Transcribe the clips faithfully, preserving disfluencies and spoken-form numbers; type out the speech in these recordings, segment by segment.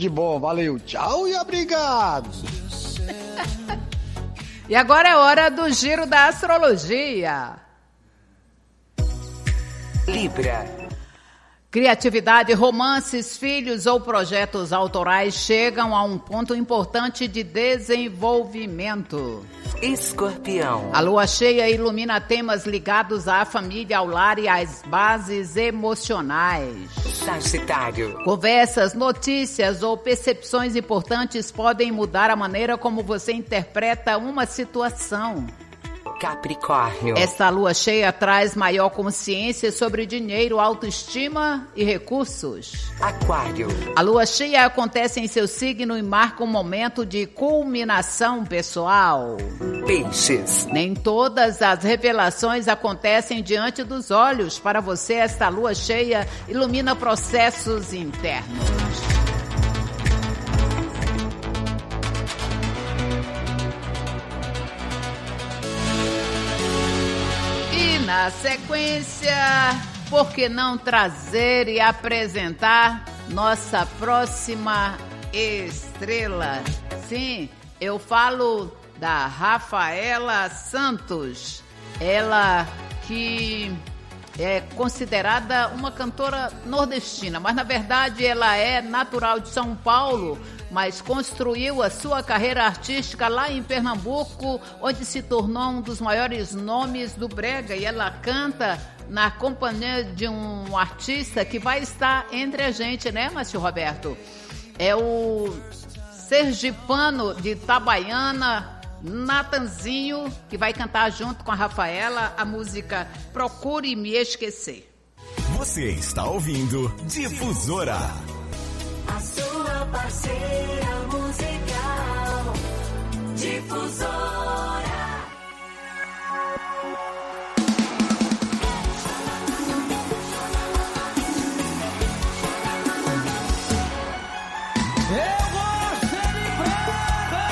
De bom, valeu, tchau e obrigado. E agora é hora do giro da astrologia. Libra. Criatividade, romances, filhos ou projetos autorais chegam a um ponto importante de desenvolvimento. Escorpião. A lua cheia ilumina temas ligados à família, ao lar e às bases emocionais. Sagitário. Conversas, notícias ou percepções importantes podem mudar a maneira como você interpreta uma situação. Capricórnio. Esta lua cheia traz maior consciência sobre dinheiro, autoestima e recursos. Aquário. A lua cheia acontece em seu signo e marca um momento de culminação pessoal. Peixes. Nem todas as revelações acontecem diante dos olhos. Para você, esta lua cheia ilumina processos internos. Na sequência, por que não trazer e apresentar nossa próxima estrela? Sim, eu falo da Rafaela Santos, ela que é considerada uma cantora nordestina, mas na verdade ela é natural de São Paulo, mas construiu a sua carreira artística lá em Pernambuco, onde se tornou um dos maiores nomes do brega, e ela canta na companhia de um artista que vai estar entre a gente, né, Márcio Roberto? É o sergipano de Itabaiana, Natanzinho, que vai cantar junto com a Rafaela a música Procure Me Esquecer. Você está ouvindo Difusora. A sua parceira musical, Difusora. Eu gosto de brega.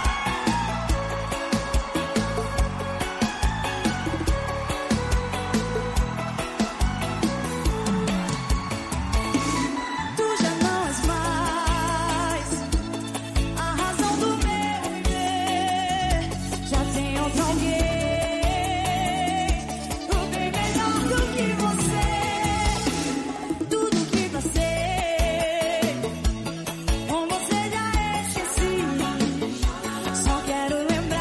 Tu já não és mais a razão do meu viver. Já tem outro alguém, bem melhor do que você. Tudo que passei, com você já esqueci. Só quero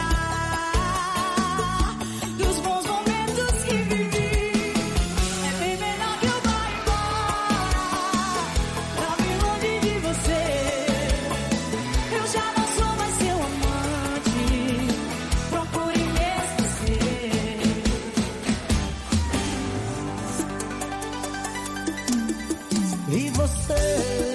lembrar dos bons momentos que vivi. É bem melhor que eu vá embora, pra bem longe de você. Eu já não sou mais seu amante, procure me esquecer. E você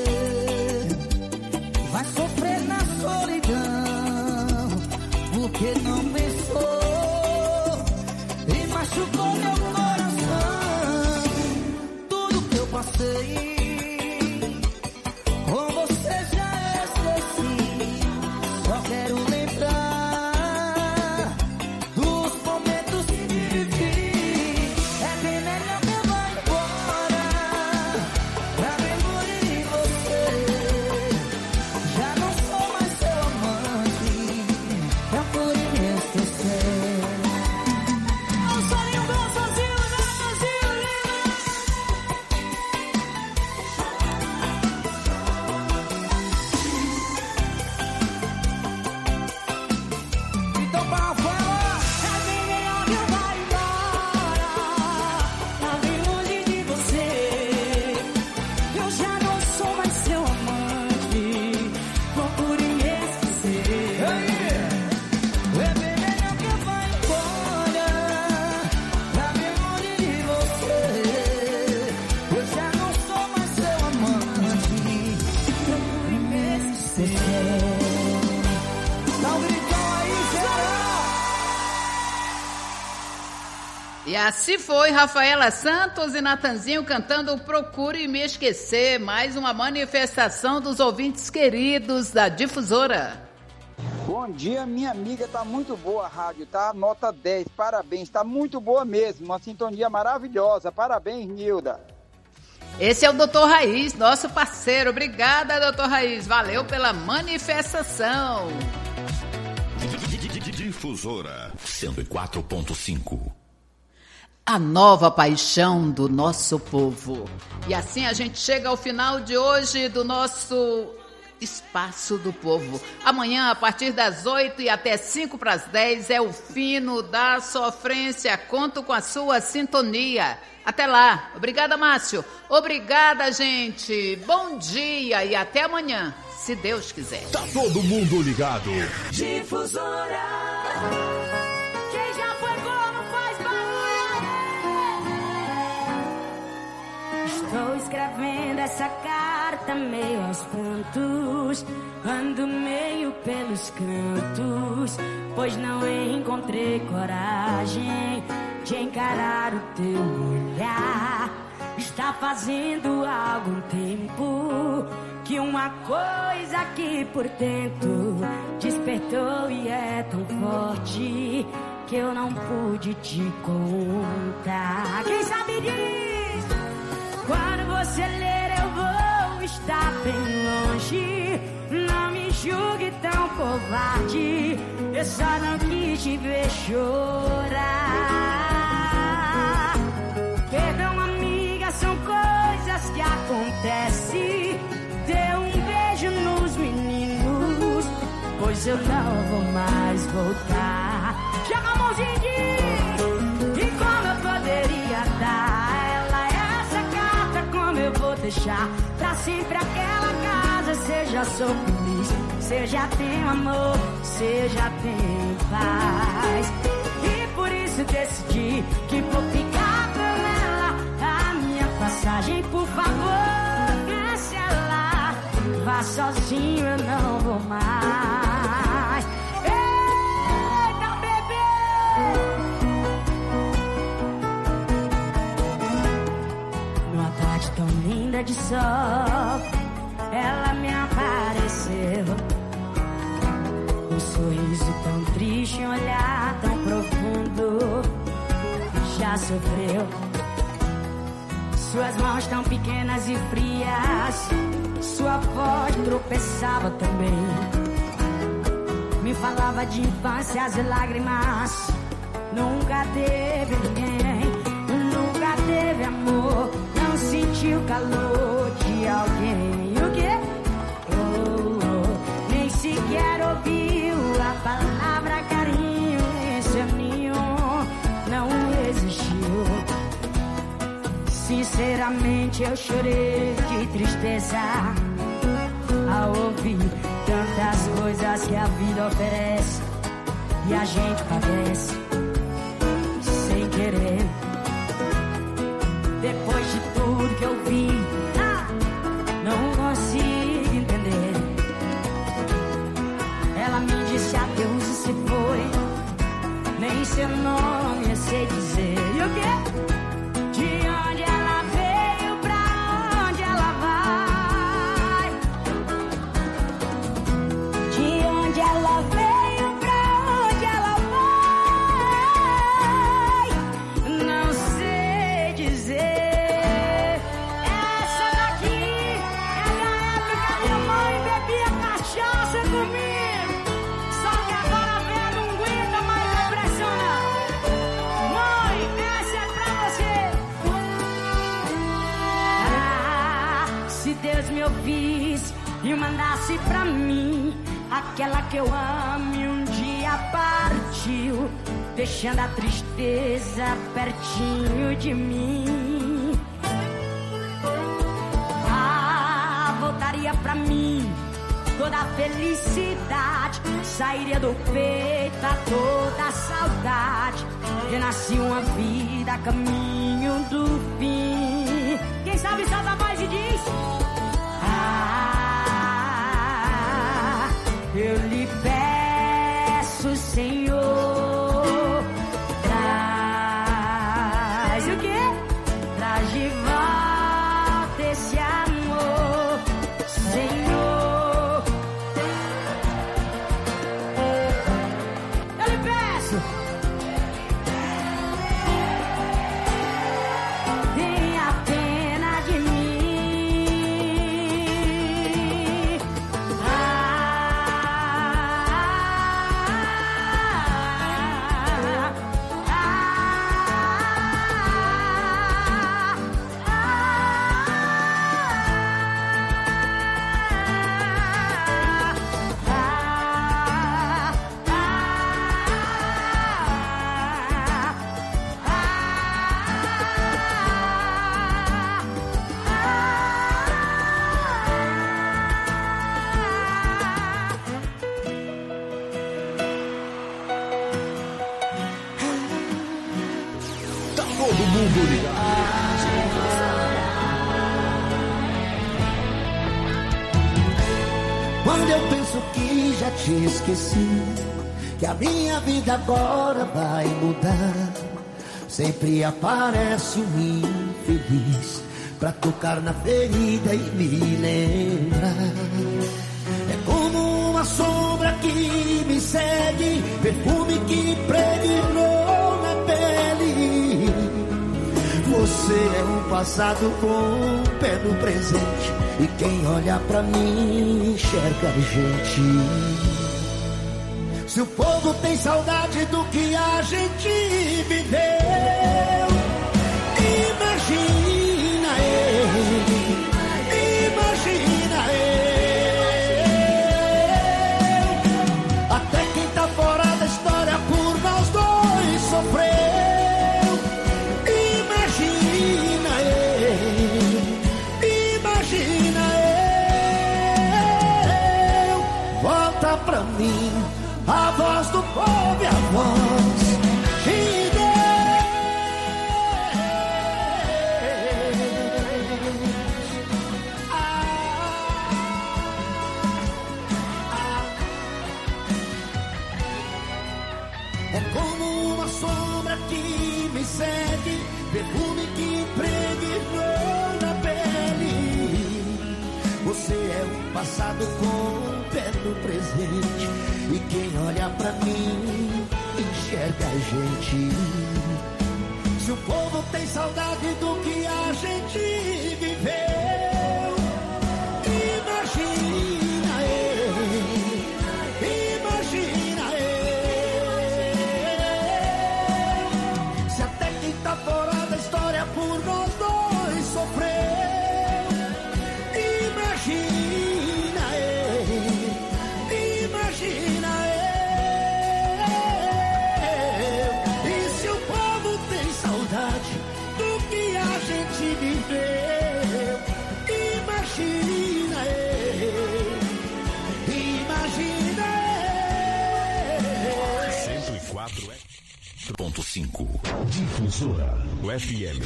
vai sofrer na solidão, porque não pensou e machucou meu coração. Tudo que eu passei, com você já esqueci. Só quero lembrar dos momentos que vivi. É bem melhor que eu vá embora, pra bem longe de você. Já não sou mais seu amante, procure me esquecer. Eu só lembro sozinho, né, sozinho, Então, pra Rafaela, é bem melhor que eu vá embora, pra bem longe de você. Eu já não sou mais seu amante, procure me esquecer. é bem melhor que eu vá embora, pra bem longe de você. Eu já não sou mais seu amante, procure me esquecer. Dá um gritão aí, geral! E assim foi Rafaela Santos e Natanzinho cantando Procure Me Esquecer, mais uma manifestação dos ouvintes queridos da Difusora. Bom dia, minha amiga, tá muito boa a rádio, tá? Nota dez, parabéns, tá muito boa mesmo, uma sintonia maravilhosa, parabéns, Nilda. Esse é o doutor Raiz, nosso parceiro. Obrigada, doutor Raiz. Valeu pela manifestação. Difusora cento e quatro ponto cinco. A nova paixão do nosso povo. E assim a gente chega ao final de hoje do nosso Espaço do Povo. Amanhã, a partir das oito e até cinco para as dez, é o Fino da Sofrência. Conto com a sua sintonia. Até lá. Obrigada, Márcio. Obrigada, gente. Bom dia e até amanhã, se Deus quiser. Tá todo mundo ligado. Difusora. Quem já foi corno faz barulho. Estou escrevendo essa carta meio aos prantos, ando meio pelos cantos, pois não encontrei coragem de encarar o teu olhar. Está fazendo algum tempo que uma coisa aqui por dentro despertou e é tão forte que eu não pude te contar. Quem sabe diz, quando você ler eu vou estar bem longe. Não me julgue tão covarde, eu só não quis te ver chorar. Perdão, amiga, são coisas que acontecem. Dê um beijo nos meninos, pois eu não vou mais voltar. Chega a mãozinha e diz, e como eu poderia dar ela essa carta, como eu vou deixar pra sempre aquela casa. Seja sou feliz, seja tenho amor, seja tenho paz. E por isso decidi que vou ficar com ela. A minha passagem, por favor, cancela. Vá sozinho, eu não vou mais. Eita, bebê! Numa tarde tão linda de sol, ela me apareceu. Um sorriso tão triste, um olhar tão profundo. Já sofreu. Suas mãos tão pequenas e frias, sua voz tropeçava também. Me falava de infâncias e lágrimas. Nunca teve ninguém, nunca teve amor. Não sentiu o calor de alguém. O quê? Oh, oh. Nem sequer ouviu a palavra carinho. Esse ninho não existiu. Sinceramente eu chorei de tristeza ao ouvir tantas coisas que a vida oferece e a gente padece sem querer. Depois de tudo que eu vi, não consigo entender. Ela me disse adeus e se foi, nem seu nome eu sei dizer. E o quê? De onde ela veio, pra onde ela vai? De onde ela veio, pra onde ela vai? Não sei dizer. Essa daqui é da época que a mãe bebia cachaça comigo. Só que agora a velha não aguenta mais a pressão. Mãe, essa é pra você. Ah, se Deus me ouvisse e mandasse pra mim aquela que eu amo e um dia partiu, deixando a tristeza pertinho de mim. Ah, voltaria pra mim toda a felicidade, sairia do peito a toda a saudade, renascia uma vida a caminho do fim. Quem sabe solta a voz e diz: ah, eu lhe peço, Senhor, traz o quê? Traz de volta esse amor, Senhor. Eu lhe peço, tenha pena de mim. mundo ligado. Quando eu penso que já te esqueci, que a minha vida agora vai mudar, sempre aparece um infeliz pra tocar na ferida e me lembrar. É como uma sombra que me segue, perfume que impregnou na pele. Você é um passado com um pé no presente, e quem olha pra mim enxerga a gente. Se o povo tem saudade do que a gente viveu, imagina eu, imagina eu. Até quem tá fora da história por nós dois sofreu. Imagina eu, imagina eu. Volta pra mim a voz do povo e a voz de Deus. Ah, ah. É como uma sombra que me segue, perfume que impregnou na pele. Você é um passado com um pé no presente, e quem olha pra mim enxerga a gente. Se o povo tem saudade do que a gente viveu, imagina eu, imagina eu. Se até quem tá fora da história por nós dois sofreu, imagina eu, imagina eu. E se o povo tem saudade do que a gente viveu, imagina eu, imagina eu. cento e quatro ponto cinco. Difusora o F M.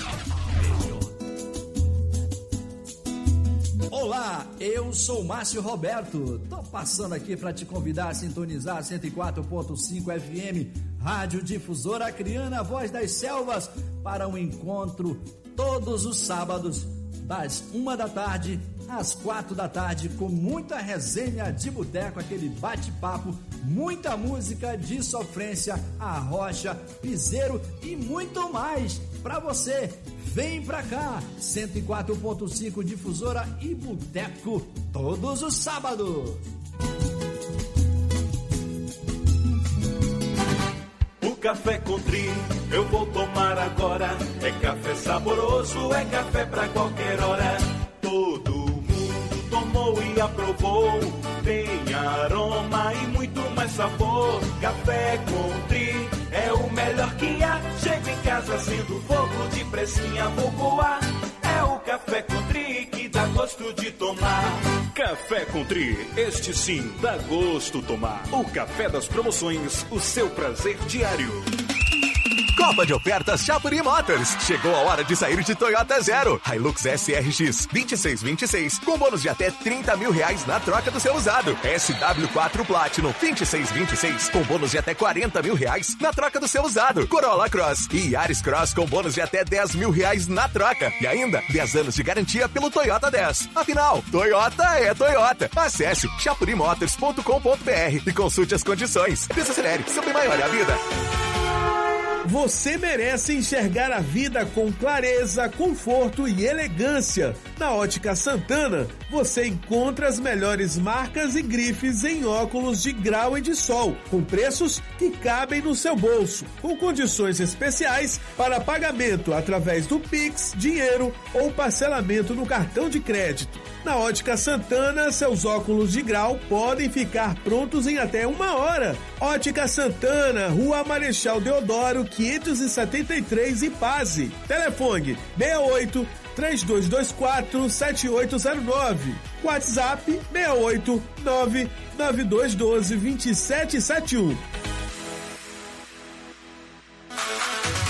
Olá, eu sou Márcio Roberto. Tô passando aqui para te convidar a sintonizar cento e quatro ponto cinco F M, Rádio Difusora Acreana, a voz das selvas, para um encontro todos os sábados, das uma da tarde às quatro da tarde, com muita resenha de boteco, aquele bate-papo, muita música de sofrência, arrocha, piseiro e muito mais pra você. Vem pra cá, cento e quatro ponto cinco Difusora e Boteco, todos os sábados. O café Country eu vou tomar agora. É café saboroso, é café pra qualquer hora. Todo mundo tomou e aprovou. Tem aroma e muito mais sabor. Café Country é o melhor que há. Chego em casa sendo fogo, de pressinha vou voar. É o Café Country que dá gosto de tomar. Café Country, este sim dá gosto tomar. O café das promoções, o seu prazer diário. Copa de ofertas Chapuri Motors. Chegou a hora de sair de Toyota Zero. Hilux S R X vinte e seis vinte e seis com bônus de até trinta mil reais na troca do seu usado. S W quatro Platinum vinte e seis vinte e seis com bônus de até quarenta mil reais na troca do seu usado. Corolla Cross e Yaris Cross com bônus de até dez mil reais na troca. E ainda dez anos de garantia pelo Toyota dez. Afinal, Toyota é Toyota. Acesse chapuri motors ponto com ponto b r e consulte as condições. Desacelere, sempre maior é a vida. Você merece enxergar a vida com clareza, conforto e elegância. Na Ótica Santana, você encontra as melhores marcas e grifes em óculos de grau e de sol, com preços que cabem no seu bolso, com condições especiais para pagamento através do Pix, dinheiro ou parcelamento no cartão de crédito. Na Ótica Santana, seus óculos de grau podem ficar prontos em até uma hora. Ótica Santana, Rua Marechal Deodoro, quinhentos e setenta e três, Ipase. Telefone seis oito, três dois dois quatro, sete oito zero nove. WhatsApp seis oito, nove nove dois um dois, dois sete sete um.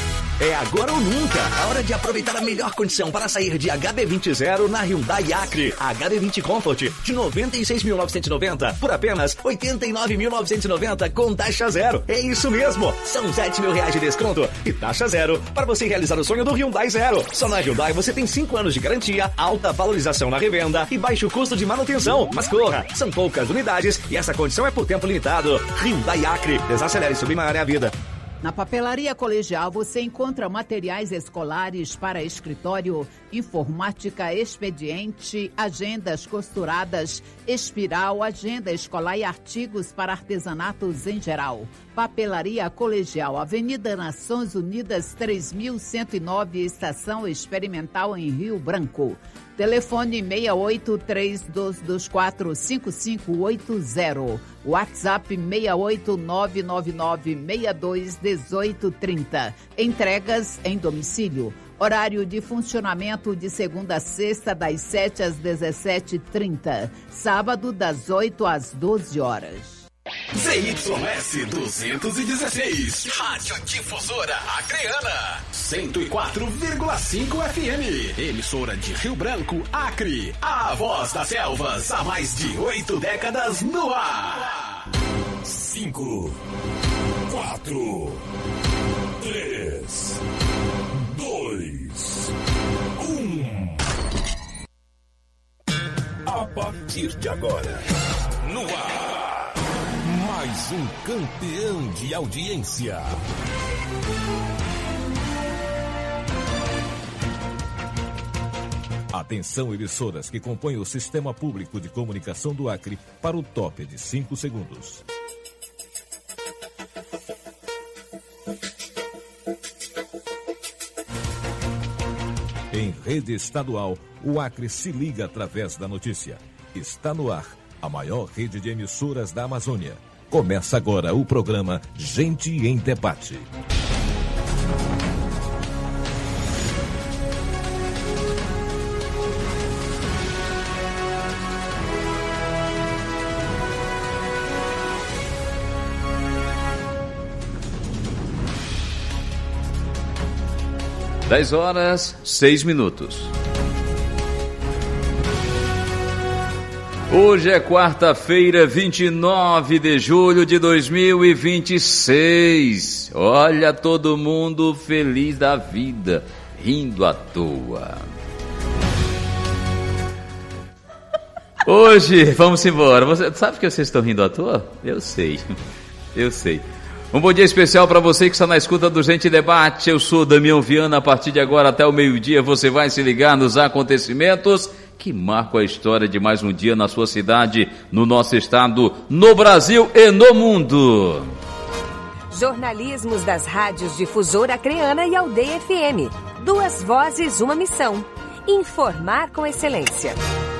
É agora ou nunca. A hora de aproveitar a melhor condição para sair de H B vinte zero na Hyundai Acre. H B vinte Comfort de noventa e seis mil novecentos e noventa por apenas oitenta e nove mil novecentos e noventa com taxa zero. É isso mesmo. São sete mil reais de desconto e taxa zero para você realizar o sonho do Hyundai Zero. Só na Hyundai você tem cinco anos de garantia, alta valorização na revenda e baixo custo de manutenção. Mas corra, são poucas unidades e essa condição é por tempo limitado. Hyundai Acre. Desacelere, submarine a vida. Na Papelaria Colegial você encontra materiais escolares para escritório, informática, expediente, agendas costuradas, espiral, agenda escolar e artigos para artesanatos em geral. Papelaria Colegial, Avenida Nações Unidas três mil cento e nove, Estação Experimental em Rio Branco. Telefone seis oito três dois dois quatro cinco cinco oito zero. WhatsApp seis oito nove nove nove seis dois um oito três zero. Entregas em domicílio. Horário de funcionamento de segunda a sexta, das sete às dezessete e trinta. Sábado, das oito às doze horas. Z Y S duzentos e dezesseis, Rádio Difusora Acreana, cento e quatro vírgula cinco F M, emissora de Rio Branco, Acre, a voz das selvas, há mais de oito décadas no ar. Cinco, quatro, três, dois, um. A partir de agora, no ar. Mais um campeão de audiência. Atenção, emissoras que compõem o Sistema Público de Comunicação do Acre para o top de cinco segundos. Em rede estadual, o Acre se liga através da notícia. Está no ar a maior rede de emissoras da Amazônia. Começa agora o programa Gente em Debate. Dez horas, seis minutos. Hoje é quarta-feira, vinte e nove de julho de dois mil e vinte e seis. Olha, todo mundo feliz da vida, rindo à toa. Hoje, vamos embora. Você sabe que vocês estão rindo à toa? Eu sei, eu sei. Um bom dia especial para você que está na escuta do Gente Debate. Eu sou Damião Viana. A partir de agora até o meio-dia você vai se ligar nos acontecimentos que marcam a história de mais um dia na sua cidade, no nosso estado, no Brasil e no mundo. Jornalismos das rádios Difusora Acreana e Aldeia F M. Duas vozes, uma missão. Informar com excelência.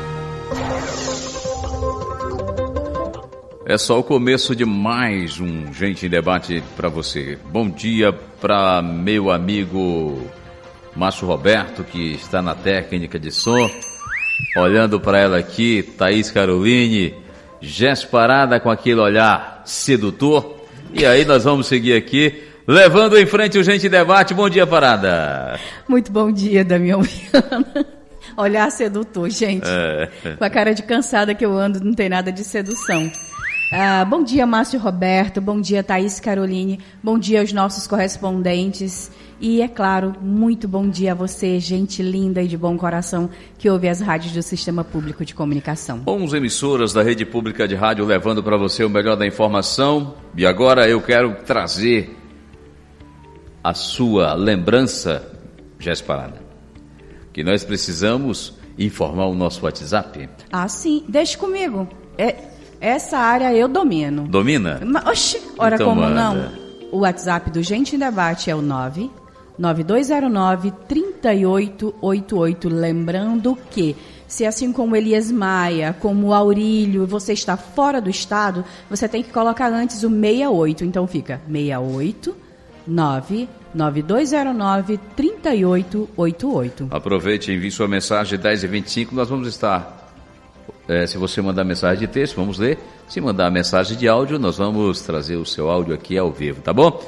É só o começo de mais um Gente em Debate para você. Bom dia para meu amigo Márcio Roberto, que está na técnica de som. Olhando para ela aqui, Thaís Caroline, Jéssica Parada com aquele olhar sedutor. E aí nós vamos seguir aqui, levando em frente o Gente em Debate. Bom dia, Parada. Muito bom dia, Damião Viana. Olhar sedutor, gente. É. Com a cara de cansada que eu ando, não tem nada de sedução. Ah, bom dia, Márcio Roberto. Bom dia, Thaís Caroline. Bom dia aos nossos correspondentes. E, é claro, muito bom dia a você, gente linda e de bom coração, que ouve as rádios do Sistema Público de Comunicação. onze emissoras da Rede Pública de Rádio levando para você o melhor da informação. E agora eu quero trazer a sua lembrança, Jéssica Parada, que nós precisamos informar o nosso WhatsApp. Ah, sim. Deixa comigo. É, essa área eu domino. Domina? Oxi, ora então, como manda. não? O WhatsApp do Gente em Debate é o nove nove dois zero nove, três oito oito oito. Lembrando que, se assim como Elias Maia, como o Aurílio, você está fora do estado, você tem que colocar antes o sessenta e oito. Então fica sessenta e oito, nove nove dois zero nove, três oito oito oito. Aproveite e envie sua mensagem dez e vinte e cinco. Nós vamos estar, é, se você mandar mensagem de texto, vamos ler. Se mandar mensagem de áudio, nós vamos trazer o seu áudio aqui ao vivo, tá bom?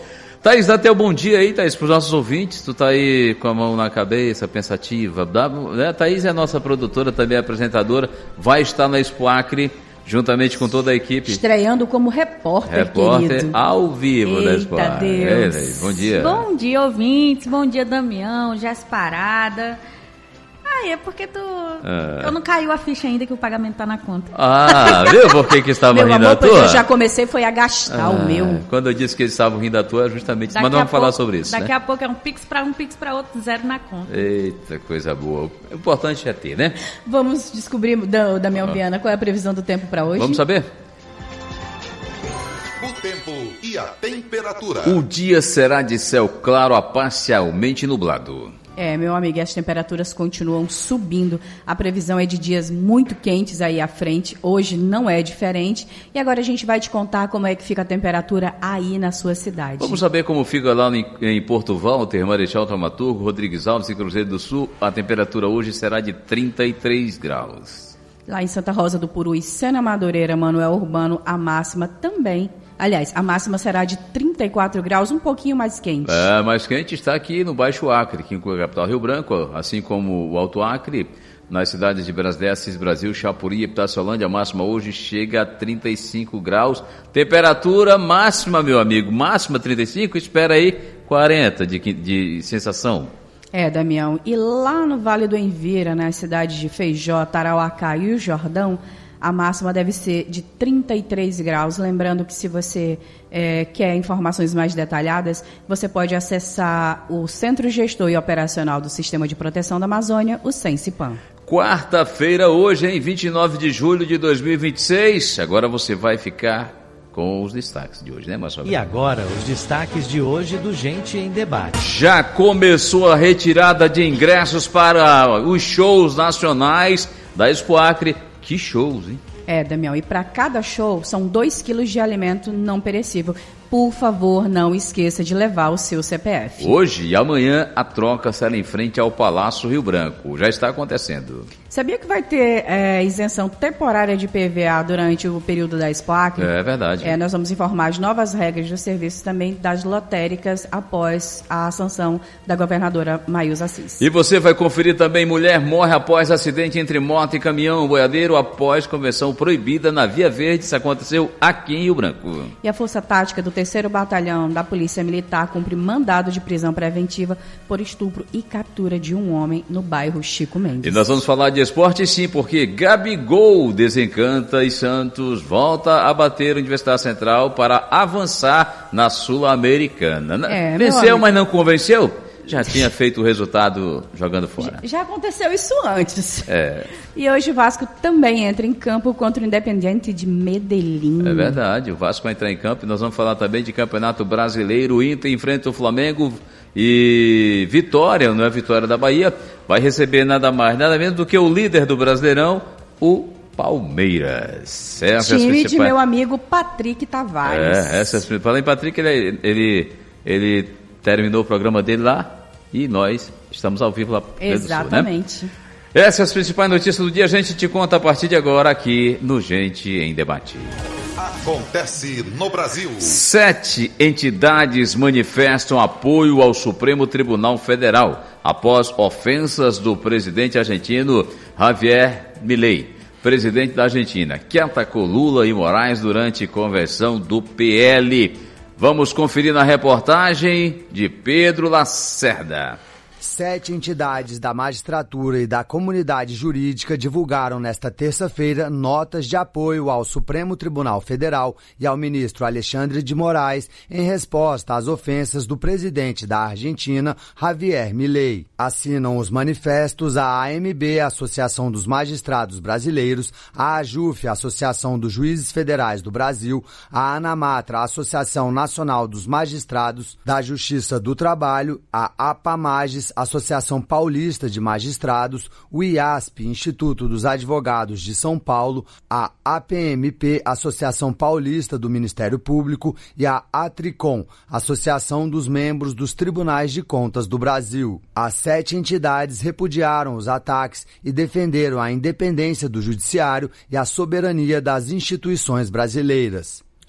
Thaís, dá até um bom dia aí, Thaís, para os nossos ouvintes. Tu tá aí com a mão na cabeça, pensativa. Dá, né? Thaís é a nossa produtora, também apresentadora. Vai estar na Expo Acre, juntamente com toda a equipe. Estreando como repórter, repórter querido. ao vivo da Expo Eita Acre. Deus. Ei, bom dia. Bom dia, ouvintes. Bom dia, Damião, Jéssica Parada. Ah, é porque tu... Ah. Eu não caiu a ficha ainda que o pagamento tá na conta. Ah, viu por que que estava Meu rindo amor, à toa? porque eu já comecei foi a gastar Ah, o meu. Quando eu disse que eles estavam rindo à toa, é justamente isso. Daqui Mas não a vamos falar pouco- sobre isso, Daqui né? a pouco é um pix pra um, pix pra outro, zero na conta. Eita, coisa boa. O importante é ter, né? Vamos descobrir, da, da minha Viana, qual é a previsão do tempo para hoje? Vamos saber? O tempo e a temperatura. O dia será de céu claro a parcialmente nublado. É, meu amigo, e as temperaturas continuam subindo. A previsão é de dias muito quentes aí à frente. Hoje não é diferente. E agora a gente vai te contar como é que fica a temperatura aí na sua cidade. Vamos saber como fica lá em, em Porto Walter, Marechal Taumaturgo, Rodrigues Alves e Cruzeiro do Sul. A temperatura hoje será de trinta e três graus. Lá em Santa Rosa do Puru e Sena Madureira, Manuel Urbano, a máxima também. Aliás, a máxima será de trinta e quatro graus, um pouquinho mais quente. É, mais quente está aqui no Baixo Acre, que inclui a capital Rio Branco, assim como o Alto Acre, nas cidades de Brasdécis, Brasil, Chapuri e Epitaciolândia. A máxima hoje chega a trinta e cinco graus. Temperatura máxima, meu amigo, máxima trinta e cinco, espera aí quarenta de, de sensação. É, Damião. E lá no Vale do Envira, nas cidades de Feijó, Tarauacá e o Jordão, a máxima deve ser de trinta e três graus. Lembrando que se você é, quer informações mais detalhadas, você pode acessar o Centro Gestor e Operacional do Sistema de Proteção da Amazônia, o SENSIPAM. Quarta-feira hoje, em vinte e nove de julho de dois mil e vinte e seis. Agora você vai ficar com os destaques de hoje, né, Márcio? E agora, os destaques de hoje do Gente em Debate. Já começou a retirada de ingressos para os shows nacionais da Expo Acre. Que shows, hein? É, Damião, e para cada show são dois quilos de alimento não perecível. Por favor, não esqueça de levar o seu C P F. Hoje e amanhã a troca será em frente ao Palácio Rio Branco. Já está acontecendo. Sabia que vai ter é, isenção temporária de I P V A durante o período da Expo Acre? É verdade. É, nós vamos informar as novas regras do serviço também das lotéricas após a sanção da governadora Maísa Assis. E você vai conferir também: mulher morre após acidente entre moto e caminhão boiadeiro após conversão proibida na Via Verde. Isso aconteceu aqui em Rio Branco. E a Força Tática do terceiro Batalhão da Polícia Militar cumpre mandado de prisão preventiva por estupro e captura de um homem no bairro Chico Mendes. E nós vamos falar de esporte, sim, porque Gabigol desencanta e Santos volta a bater a Universidade Central para avançar na Sul-Americana. É, Venceu, mas não convenceu? Já tinha feito o resultado jogando fora. Já aconteceu isso antes. É. E hoje o Vasco também entra em campo contra o Independiente de Medellín. É verdade, o Vasco vai entrar em campo e nós vamos falar também de Campeonato Brasileiro. O Inter enfrenta o Flamengo e Vitória, não é Vitória da Bahia, vai receber nada mais, nada menos do que o líder do Brasileirão, o Palmeiras. Essas Time principais... de meu amigo Patrick Tavares. É, essas... Falando em Patrick, ele, ele, ele terminou o programa dele lá e nós estamos ao vivo lá. Exatamente. Do Sul, né? Essas são as principais notícias do dia. A gente te conta a partir de agora aqui no Gente em Debate. Acontece no Brasil. Sete entidades manifestam apoio ao Supremo Tribunal Federal após ofensas do presidente argentino Javier Milei, presidente da Argentina, que atacou Lula e Moraes durante convenção do P L. Vamos conferir na reportagem de Pedro Lacerda. Sete entidades da magistratura e da comunidade jurídica divulgaram nesta terça-feira notas de apoio ao Supremo Tribunal Federal e ao ministro Alexandre de Moraes em resposta às ofensas do presidente da Argentina, Javier Milei. Assinam os manifestos a A M B, Associação dos Magistrados Brasileiros, a AJUF, Associação dos Juízes Federais do Brasil, a ANAMATRA, Associação Nacional dos Magistrados da Justiça do Trabalho, a APAMAGES, Associação Paulista de Magistrados, o I A S P, Instituto dos Advogados de São Paulo, a A P M P, Associação Paulista do Ministério Público, e a ATRICOM, Associação dos Membros dos Tribunais de Contas do Brasil. As sete entidades repudiaram os ataques e defenderam a independência do Judiciário e a soberania das instituições brasileiras.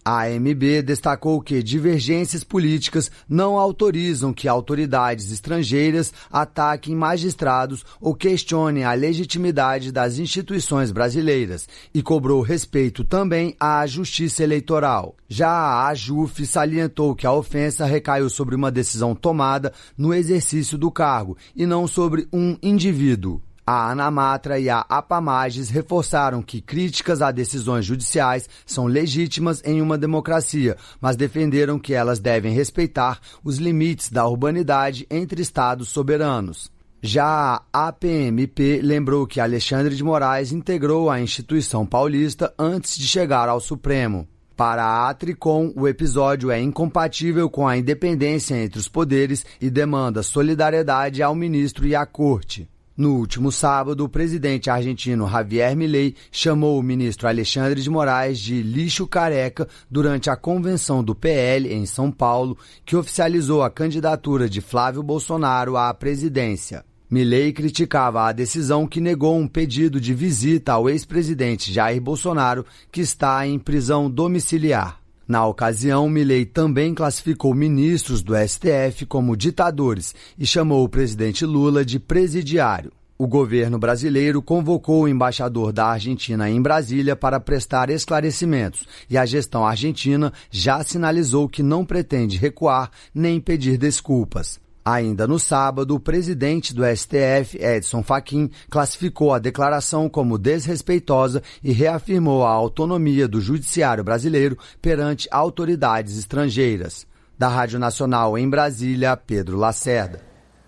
A A M B destacou que divergências políticas não autorizam que autoridades estrangeiras ataquem magistrados ou questionem a legitimidade das instituições brasileiras e cobrou respeito também à justiça eleitoral. Já a AJUF salientou que a ofensa recaiu sobre uma decisão tomada no exercício do cargo e não sobre um indivíduo. A Anamatra e a APAMAGES reforçaram que críticas a decisões judiciais são legítimas em uma democracia, mas defenderam que elas devem respeitar os limites da urbanidade entre estados soberanos. Já a A P M P lembrou que Alexandre de Moraes integrou a instituição paulista antes de chegar ao Supremo. Para a Atricom, o episódio é incompatível com a independência entre os poderes e demanda solidariedade ao ministro e à corte. No último sábado, o presidente argentino Javier Milei chamou o ministro Alexandre de Moraes de lixo careca durante a convenção do P L em São Paulo, que oficializou a candidatura de Flávio Bolsonaro à presidência. Milei criticava a decisão que negou um pedido de visita ao ex-presidente Jair Bolsonaro, que está em prisão domiciliar. Na ocasião, Milei também classificou ministros do S T F como ditadores e chamou o presidente Lula de presidiário. O governo brasileiro convocou o embaixador da Argentina em Brasília para prestar esclarecimentos e a gestão argentina já sinalizou que não pretende recuar nem pedir desculpas. Ainda no sábado, o presidente do S T F, Edson Fachin, classificou a declaração como desrespeitosa e reafirmou a autonomia do judiciário brasileiro perante autoridades estrangeiras. Da Rádio Nacional em Brasília, Pedro Lacerda.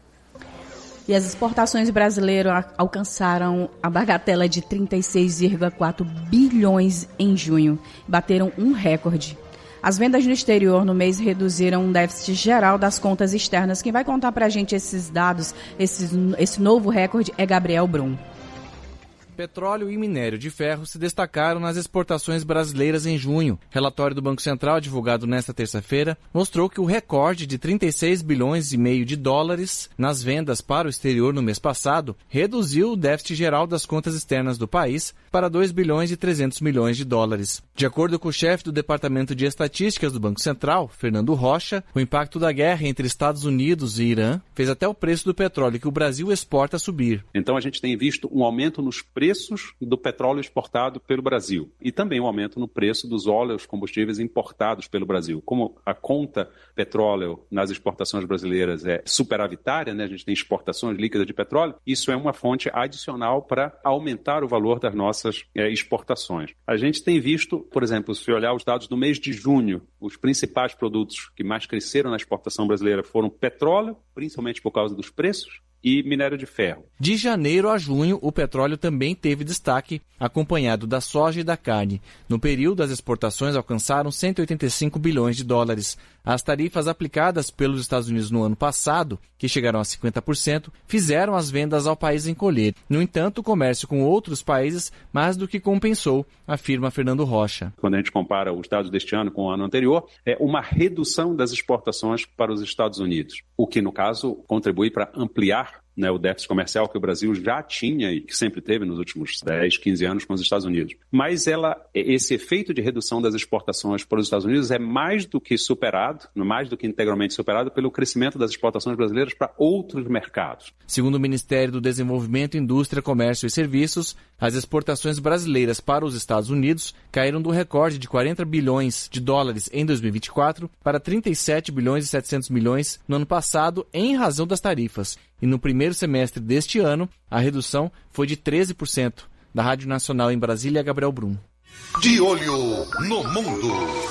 E as exportações brasileiras alcançaram a bagatela de trinta e seis vírgula quatro bilhões em junho, bateram um recorde. As vendas no exterior no mês reduziram um déficit geral das contas externas. Quem vai contar para a gente esses dados, esses, esse novo recorde, é Gabriel Brum. Petróleo e minério de ferro se destacaram nas exportações brasileiras em junho. Relatório do Banco Central, divulgado nesta terça-feira, mostrou que o recorde de trinta e seis bilhões e meio de dólares nas vendas para o exterior no mês passado reduziu o déficit geral das contas externas do país para dois bilhões e trezentos milhões de dólares. De acordo com o chefe do Departamento de Estatísticas do Banco Central, Fernando Rocha, o impacto da guerra entre Estados Unidos e Irã fez até o preço do petróleo que o Brasil exporta subir. Então a gente tem visto um aumento nos preços preços do petróleo exportado pelo Brasil e também um aumento no preço dos óleos combustíveis importados pelo Brasil. Como a conta petróleo nas exportações brasileiras é superavitária, né? A gente tem exportações líquidas de petróleo, isso é uma fonte adicional para aumentar o valor das nossas é, exportações. A gente tem visto, por exemplo, se olhar os dados do mês de junho, os principais produtos que mais cresceram na exportação brasileira foram petróleo, principalmente por causa dos preços, e minério de ferro. De janeiro a junho, o petróleo também teve destaque, acompanhado da soja e da carne. No período, as exportações alcançaram cento e oitenta e cinco bilhões de dólares. As tarifas aplicadas pelos Estados Unidos no ano passado, que chegaram a cinquenta por cento, fizeram as vendas ao país encolher. No entanto, o comércio com outros países mais do que compensou, afirma Fernando Rocha. Quando a gente compara os dados deste ano com o ano anterior, é uma redução das exportações para os Estados Unidos, o que, no caso, contribui para ampliar Né, o déficit comercial que o Brasil já tinha e que sempre teve nos últimos dez, quinze anos com os Estados Unidos. Mas ela, esse efeito de redução das exportações para os Estados Unidos é mais do que superado, mais do que integralmente superado pelo crescimento das exportações brasileiras para outros mercados. Segundo o Ministério do Desenvolvimento, Indústria, Comércio e Serviços, as exportações brasileiras para os Estados Unidos caíram do recorde de quarenta bilhões de dólares em dois mil e vinte e quatro para trinta e sete bilhões e setecentos milhões no ano passado, em razão das tarifas. E no primeiro semestre deste ano, a redução foi de treze por cento. Da Rádio Nacional em Brasília, Gabriel Brum. De olho no mundo.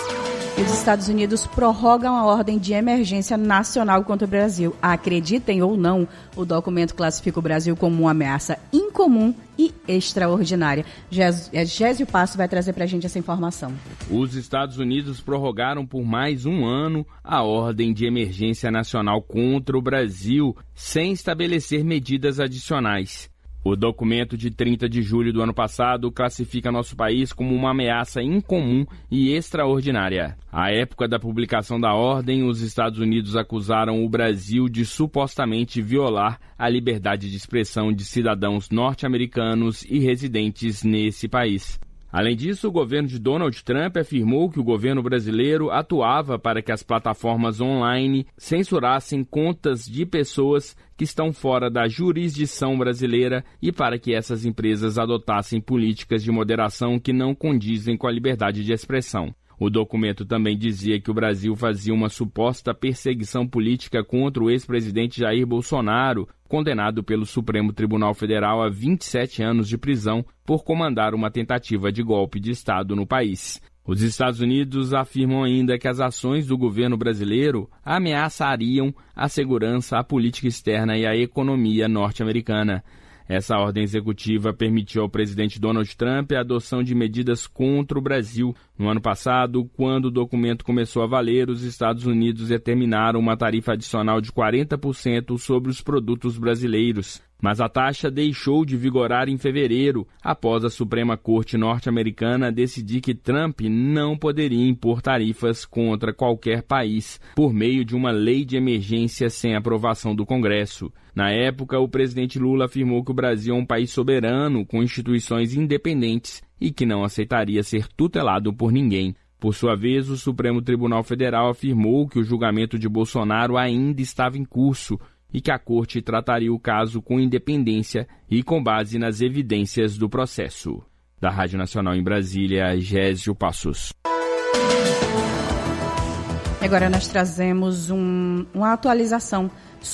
Os Estados Unidos prorrogam a ordem de emergência nacional contra o Brasil. Acreditem ou não, o documento classifica o Brasil como uma ameaça incomum e extraordinária. Gésio Passo vai trazer para a gente essa informação. Os Estados Unidos prorrogaram por mais um ano a ordem de emergência nacional contra o Brasil, sem estabelecer medidas adicionais. O documento de trinta de julho do ano passado classifica nosso país como uma ameaça incomum e extraordinária. À época da publicação da ordem, os Estados Unidos acusaram o Brasil de supostamente violar a liberdade de expressão de cidadãos norte-americanos e residentes nesse país. Além disso, o governo de Donald Trump afirmou que o governo brasileiro atuava para que as plataformas online censurassem contas de pessoas que estão fora da jurisdição brasileira e para que essas empresas adotassem políticas de moderação que não condizem com a liberdade de expressão. O documento também dizia que o Brasil fazia uma suposta perseguição política contra o ex-presidente Jair Bolsonaro, condenado pelo Supremo Tribunal Federal a vinte e sete anos de prisão por comandar uma tentativa de golpe de Estado no país. Os Estados Unidos afirmam ainda que as ações do governo brasileiro ameaçariam a segurança, a política externa e a economia norte-americana. Essa ordem executiva permitiu ao presidente Donald Trump a adoção de medidas contra o Brasil. No ano passado, quando o documento começou a valer, os Estados Unidos determinaram uma tarifa adicional de quarenta por cento sobre os produtos brasileiros. Mas a taxa deixou de vigorar em fevereiro, após a Suprema Corte norte-americana decidir que Trump não poderia impor tarifas contra qualquer país por meio de uma lei de emergência sem aprovação do Congresso. Na época, o presidente Lula afirmou que o Brasil é um país soberano, com instituições independentes e que não aceitaria ser tutelado por ninguém. Por sua vez, o Supremo Tribunal Federal afirmou que o julgamento de Bolsonaro ainda estava em curso e que a Corte trataria o caso com independência e com base nas evidências do processo. Da Rádio Nacional em Brasília, Gésio Passos. Agora nós trazemos um, uma atualização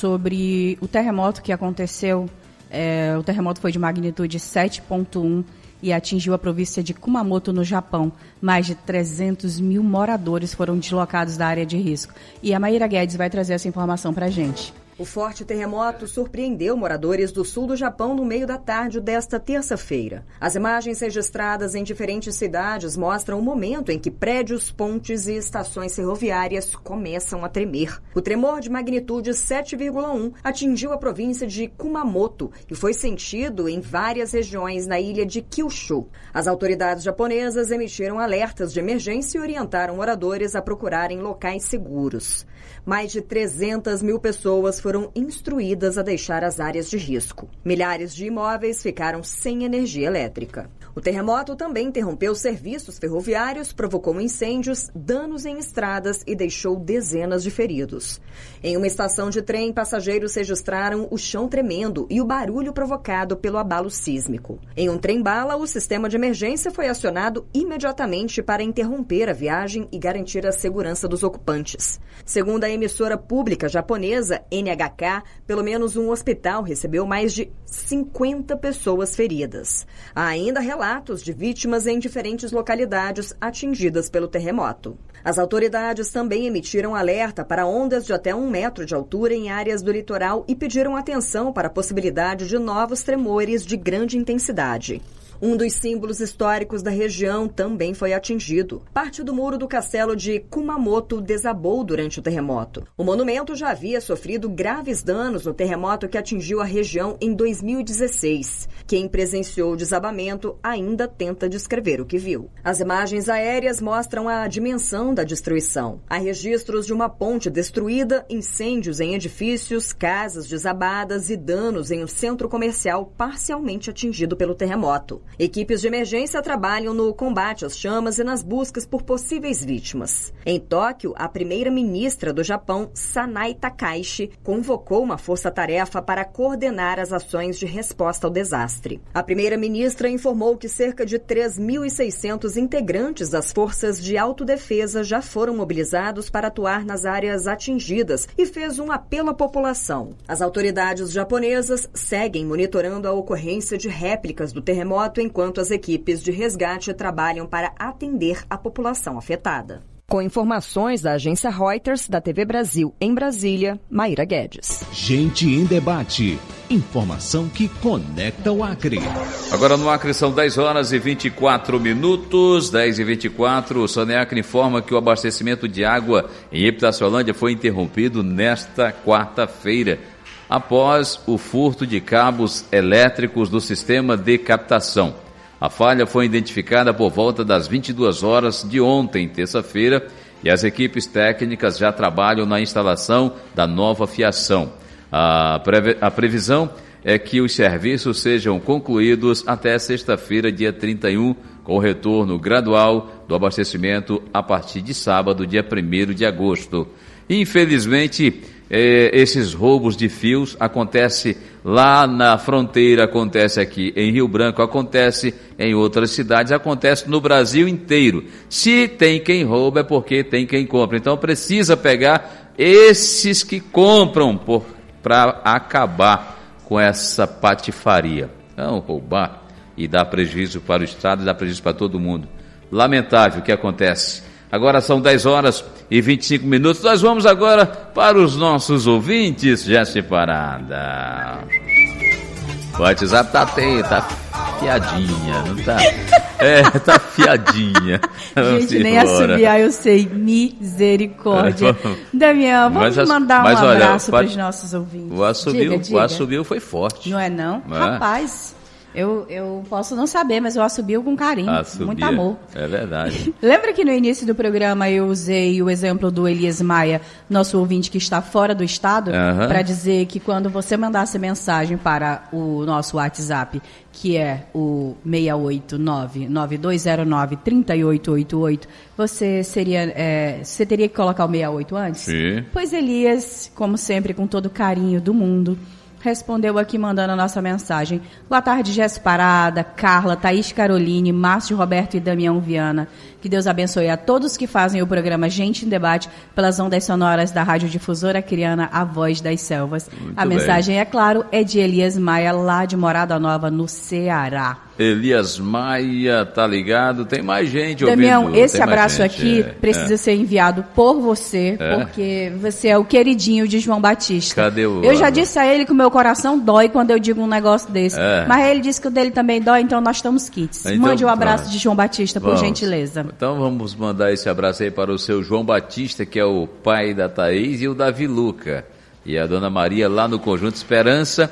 sobre o terremoto que aconteceu. É, o terremoto foi de magnitude sete ponto um e atingiu a província de Kumamoto, no Japão. Mais de trezentos mil moradores foram deslocados da área de risco. E a Maíra Guedes vai trazer essa informação para a gente. O forte terremoto surpreendeu moradores do sul do Japão no meio da tarde desta terça-feira. As imagens registradas em diferentes cidades mostram o momento em que prédios, pontes e estações ferroviárias começam a tremer. O tremor de magnitude sete vírgula um atingiu a província de Kumamoto e foi sentido em várias regiões na ilha de Kyushu. As autoridades japonesas emitiram alertas de emergência e orientaram moradores a procurarem locais seguros. Mais de trezentas mil pessoas foram instruídas a deixar as áreas de risco. Milhares de imóveis ficaram sem energia elétrica. O terremoto também interrompeu serviços ferroviários, provocou incêndios, danos em estradas e deixou dezenas de feridos. Em uma estação de trem, passageiros registraram o chão tremendo e o barulho provocado pelo abalo sísmico. Em um trem-bala, o sistema de emergência foi acionado imediatamente para interromper a viagem e garantir a segurança dos ocupantes. Segundo a emissora pública japonesa N H K, pelo menos um hospital recebeu mais de cinquenta pessoas feridas. Há ainda relatos de vítimas em diferentes localidades atingidas pelo terremoto. As autoridades também emitiram alerta para ondas de até um metro de altura em áreas do litoral e pediram atenção para a possibilidade de novos tremores de grande intensidade. Um dos símbolos históricos da região também foi atingido. Parte do muro do castelo de Kumamoto desabou durante o terremoto. O monumento já havia sofrido graves danos no terremoto que atingiu a região em dois mil e dezesseis. Quem presenciou o desabamento ainda tenta descrever o que viu. As imagens aéreas mostram a dimensão da destruição. Há registros de uma ponte destruída, incêndios em edifícios, casas desabadas e danos em um centro comercial parcialmente atingido pelo terremoto. Equipes de emergência trabalham no combate às chamas e nas buscas por possíveis vítimas. Em Tóquio, a primeira-ministra do Japão, Sanai Takaichi, convocou uma força-tarefa para coordenar as ações de resposta ao desastre. A primeira-ministra informou que cerca de três mil e seiscentos integrantes das forças de autodefesa já foram mobilizados para atuar nas áreas atingidas e fez um apelo à população. As autoridades japonesas seguem monitorando a ocorrência de réplicas do terremoto enquanto as equipes de resgate trabalham para atender a população afetada. Com informações da agência Reuters, da T V Brasil em Brasília, Maíra Guedes. Gente em debate. Informação que conecta o Acre. Agora no Acre são dez horas e vinte e quatro minutos, dez e vinte e quatro. O Saneacre informa que o abastecimento de água em Epitaciolândia foi interrompido nesta quarta-feira, após o furto de cabos elétricos do sistema de captação. A falha foi identificada por volta das vinte e duas horas de ontem, terça-feira, e as equipes técnicas já trabalham na instalação da nova fiação. A, previ- a previsão é que os serviços sejam concluídos até sexta-feira, dia trinta e um com retorno gradual do abastecimento a partir de sábado, dia primeiro de agosto. Infelizmente, eh, esses roubos de fios acontecem lá na fronteira, acontece aqui em Rio Branco, acontece em outras cidades, acontece no Brasil inteiro. Se tem quem rouba é porque tem quem compra. Então precisa pegar esses que compram para acabar com essa patifaria. Não roubar e dar prejuízo para o Estado e dar prejuízo para todo mundo. Lamentável o que acontece. Agora são dez horas e vinte e cinco minutos. Nós vamos agora para os nossos ouvintes. Já separada. O WhatsApp tá, tá fiadinha, não tá? É, tá fiadinha. Vamos Gente, nem embora. assobiar eu sei. Misericórdia. Damião, vamos Mas, mandar mas um olha, abraço pode- para os nossos ouvintes. O assobio, Diga, diga. o assobio foi forte. Não é não? Não é? Rapaz, eu, eu posso não saber, mas eu assobio com carinho, Assobia. muito amor. É verdade. Lembra que no início do programa eu usei o exemplo do Elias Maia, nosso ouvinte que está fora do estado, Aham. para dizer que quando você mandasse mensagem para o nosso WhatsApp, que é o seis oito nove, nove dois zero nove, três oito oito oito, você seria, é, você teria que colocar o sessenta e oito antes? Sim. Pois Elias, como sempre, com todo o carinho do mundo, respondeu aqui mandando a nossa mensagem. Boa tarde, Jéssica Parada, Carla, Thaís Caroline, Márcio Roberto e Damião Viana. Que Deus abençoe a todos que fazem o programa Gente em Debate pelas ondas sonoras da Rádio Difusora Acreana, a voz das selvas. Muito a bem. mensagem, é claro, é de Elias Maia, lá de Morada Nova, no Ceará. Elias Maia, tá ligado? Tem mais gente Damião, ouvindo. esse tem mais abraço gente, aqui é, precisa é. ser enviado por você, É? porque você é o queridinho de João Batista. Cadê o... Eu já disse a ele que o meu coração dói quando eu digo um negócio desse. É. Mas ele disse que o dele também dói, então nós estamos kits. Então, Mande um abraço pronto. de João Batista, por Vamos. gentileza. Então vamos mandar esse abraço aí para o seu João Batista, que é o pai da Thaís, e o Davi Luca. E a Dona Maria lá no Conjunto Esperança.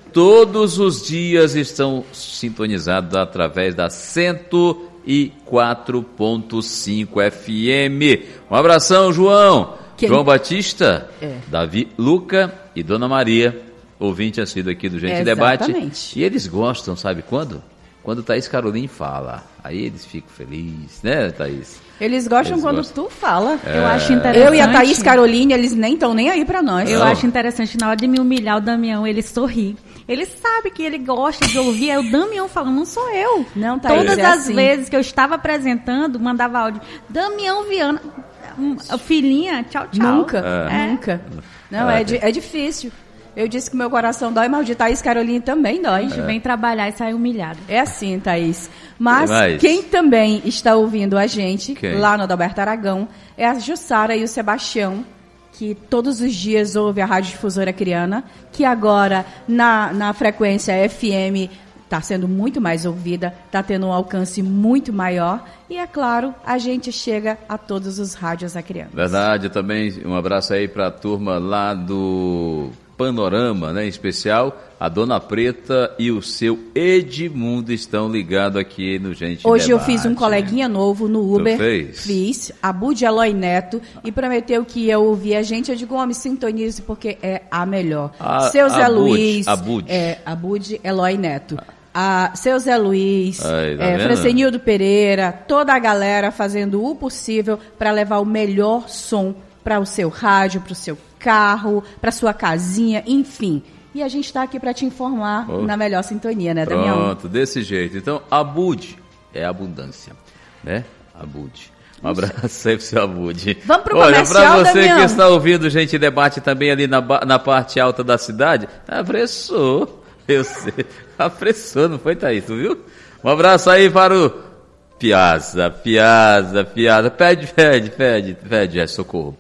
Todos os dias estão sintonizados através da cento e quatro ponto cinco F M. Um abração, João. Quem? João Batista, É. Davi Luca e Dona Maria, ouvinte assíduo aqui do Gente em Debate. Exatamente. E eles gostam, sabe quando? Quando Thaís Caroline fala. Aí eles ficam felizes, né, Thaís? Eles gostam Eles quando gostam. tu fala. É. Eu acho interessante. Eu e a Thaís Caroline, eles nem estão nem aí pra nós. Eu Não. acho interessante, na hora de me humilhar o Damião, ele sorri. Ele sabe que ele gosta de ouvir, é o Damião falando, não sou eu. Não, Thaís, Todas é as assim. vezes que eu estava apresentando, mandava áudio, Damião Viana, hum, filhinha, tchau, tchau. Nunca, É. nunca. Não, é, di- é difícil. Eu disse que meu coração dói, mas o de Thaís Caroline também dói. A gente vem trabalhar e sai humilhado. É assim, Thaís. Mas Tem mais? quem também está ouvindo a gente, Quem? lá no Adalberto Aragão, é a Jussara e o Sebastião, que todos os dias ouve a Rádio Difusora Acreana, que agora na, na frequência F M está sendo muito mais ouvida, está tendo um alcance muito maior. E, é claro, a gente chega a todos os rádios acreanos. Verdade, também um abraço aí para a turma lá do Panorama, né, em especial a Dona Preta e o seu Edmundo estão ligados aqui no Gente em Hoje eu Debate. fiz um coleguinha novo no Uber. fez? Fiz. Abud Eloy Neto. E prometeu que ia ouvir a gente. Eu digo, homem, sintonize porque é a melhor. A- Seu Zé Abud, Luiz. Abud. É, Abud Eloy Neto. A, seu Zé Luiz, Aí, tá é, vendo? Francenildo Pereira, toda a galera fazendo o possível para levar o melhor som para o seu rádio, para o seu carro, para sua casinha, enfim. E a gente está aqui para te informar Oh. na melhor sintonia, né, Damião? Pronto, desse jeito. Então, Abud é abundância, né? Abud. Um abraço aí pro seu Abud. Vamos pro Olha, comercial, pra você Damião? que está ouvindo Gente em Debate também ali na, ba- na parte alta da cidade, apressou. Eu sei. Apressou, não foi, Thaís? Tu viu? Um abraço aí para o Piazza, Piazza, Piazza. Pede, pede, pede, pede, é, socorro.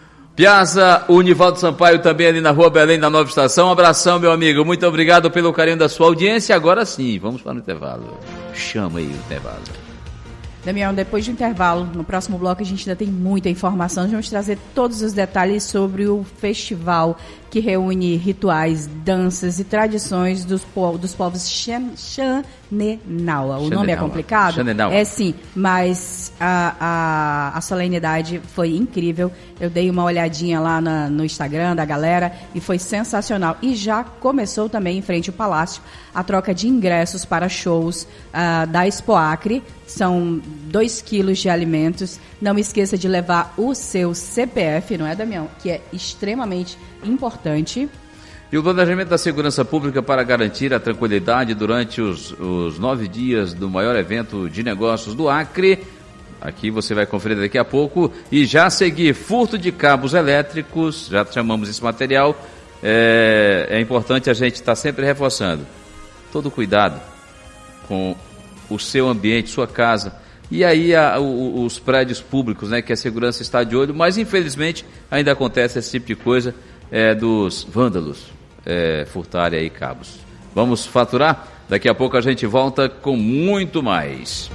Piazza, o Nivaldo Sampaio também ali na Rua Belém, da Nova Estação. Um abração, meu amigo. Muito obrigado pelo carinho da sua audiência. Agora sim, vamos para o intervalo. Chama aí o intervalo. Damião, depois do intervalo, no próximo bloco a gente ainda tem muita informação. Nós vamos trazer todos os detalhes sobre o festival que reúne rituais, danças e tradições dos, po dos povos Xan Xanenawa. O nome é complicado? Xanenawa. É sim, mas a, a, a solenidade foi incrível. Eu dei uma olhadinha lá na, no Instagram da galera e foi sensacional. E já começou também em frente ao Palácio a troca de ingressos para shows uh, da Expo Acre. São dois quilos de alimentos. Não esqueça de levar o seu C P F, não é, Damião? Que é extremamente importante. E o planejamento da segurança pública para garantir a tranquilidade durante os, os nove dias do maior evento de negócios do Acre. Aqui você vai conferir daqui a pouco. E já seguir furto de cabos elétricos, já chamamos esse material. É, é importante a gente estar sempre reforçando. Todo cuidado com o seu ambiente, sua casa. E aí a, o, os prédios públicos, né, que a segurança está de olho, mas infelizmente ainda acontece esse tipo de coisa é, dos vândalos é, furtarem aí cabos. Vamos faturar? Daqui a pouco a gente volta com muito mais.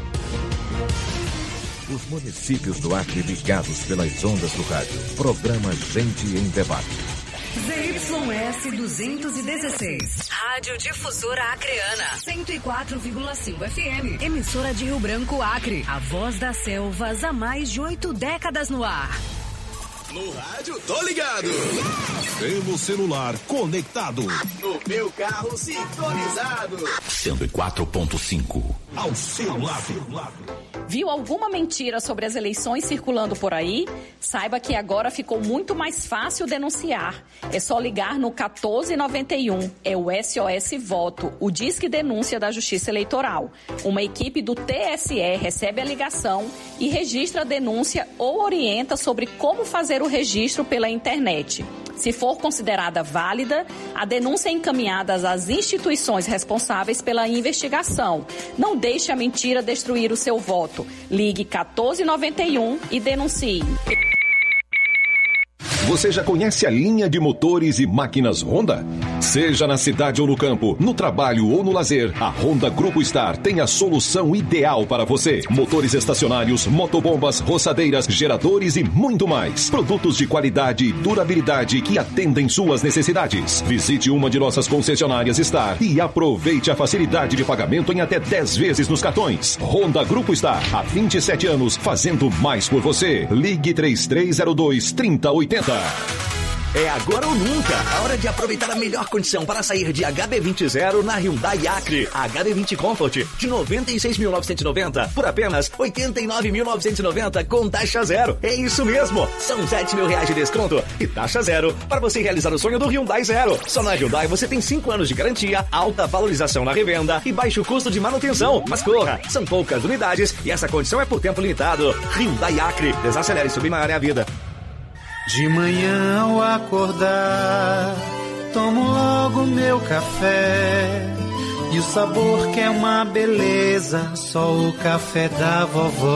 Os municípios do Acre ligados pelas ondas do rádio. Programa Gente em Debate. Z Y S duzentos e dezesseis. Rádio Difusora Acreana. cento e quatro vírgula cinco F M. Emissora de Rio Branco, Acre. A voz das selvas há mais de oito décadas no ar. No rádio, tô ligado. Pelo celular, conectado. No meu carro, sintonizado. cento e quatro ponto cinco. Ao seu lado. Viu alguma mentira sobre as eleições circulando por aí? Saiba que agora ficou muito mais fácil denunciar. É só ligar no quatorze noventa e um. É o S O S Voto, o Disque Denúncia da Justiça Eleitoral. Uma equipe do T S E recebe a ligação e registra a denúncia ou orienta sobre como fazer o registro pela internet. Se for considerada válida, a denúncia é encaminhada às instituições responsáveis pela investigação. Não deixe a mentira destruir o seu voto. Ligue quatorze noventa e um e denuncie. Você já conhece a linha de motores e máquinas Honda? Seja na cidade ou no campo, no trabalho ou no lazer, a Honda Grupo Star tem a solução ideal para você. Motores estacionários, motobombas, roçadeiras, geradores e muito mais. Produtos de qualidade e durabilidade que atendem suas necessidades. Visite uma de nossas concessionárias Star e aproveite a facilidade de pagamento em até dez vezes nos cartões. Honda Grupo Star, há vinte e sete anos, fazendo mais por você. Ligue três três zero dois, três zero oito zero. É agora ou nunca. A hora de aproveitar a melhor condição para sair de H B vinte zero na Hyundai Acre. H B vinte Comfort de noventa e seis mil novecentos e noventa por apenas oitenta e nove mil novecentos e noventa com taxa zero. É isso mesmo. São sete mil reais de desconto e taxa zero para você realizar o sonho do Hyundai Zero. Só na Hyundai você tem cinco anos de garantia, alta valorização na revenda e baixo custo de manutenção. Mas corra, são poucas unidades e essa condição é por tempo limitado. Hyundai Acre. Desacelere, subir maior é a vida. De manhã ao acordar, tomo logo meu café. E o sabor que é uma beleza, só o café da vovó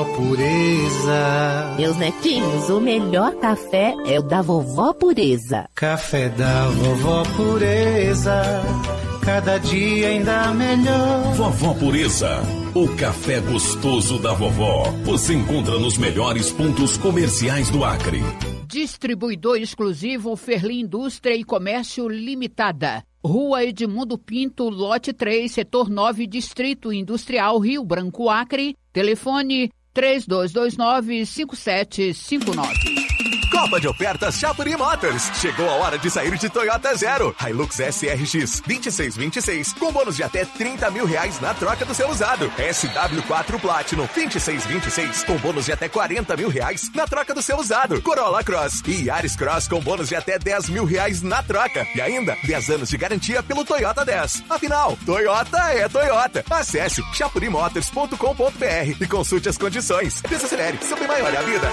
Pureza. Meus netinhos, o melhor café é o da vovó Pureza. Café da vovó Pureza, cada dia ainda melhor. Vovó Pureza, o café gostoso da vovó. Você encontra nos melhores pontos comerciais do Acre. Distribuidor exclusivo Ferli Indústria e Comércio Limitada. Rua Edmundo Pinto, lote três, setor nove, Distrito Industrial, Rio Branco, Acre. Telefone três dois dois nove, cinco sete cinco nove. Copa de ofertas Chapuri Motors. Chegou a hora de sair de Toyota Zero. Hilux S R X vinte e seis vinte e seis com bônus de até trinta mil reais na troca do seu usado. S W quatro Platinum vinte e seis vinte e seis com bônus de até quarenta mil reais na troca do seu usado. Corolla Cross e Yaris Cross com bônus de até dez mil reais na troca. E ainda dez anos de garantia pelo Toyota dez. Afinal, Toyota é Toyota. Acesse chapuri motors ponto com ponto b r e consulte as condições. Desacelere, sobre maior é a vida.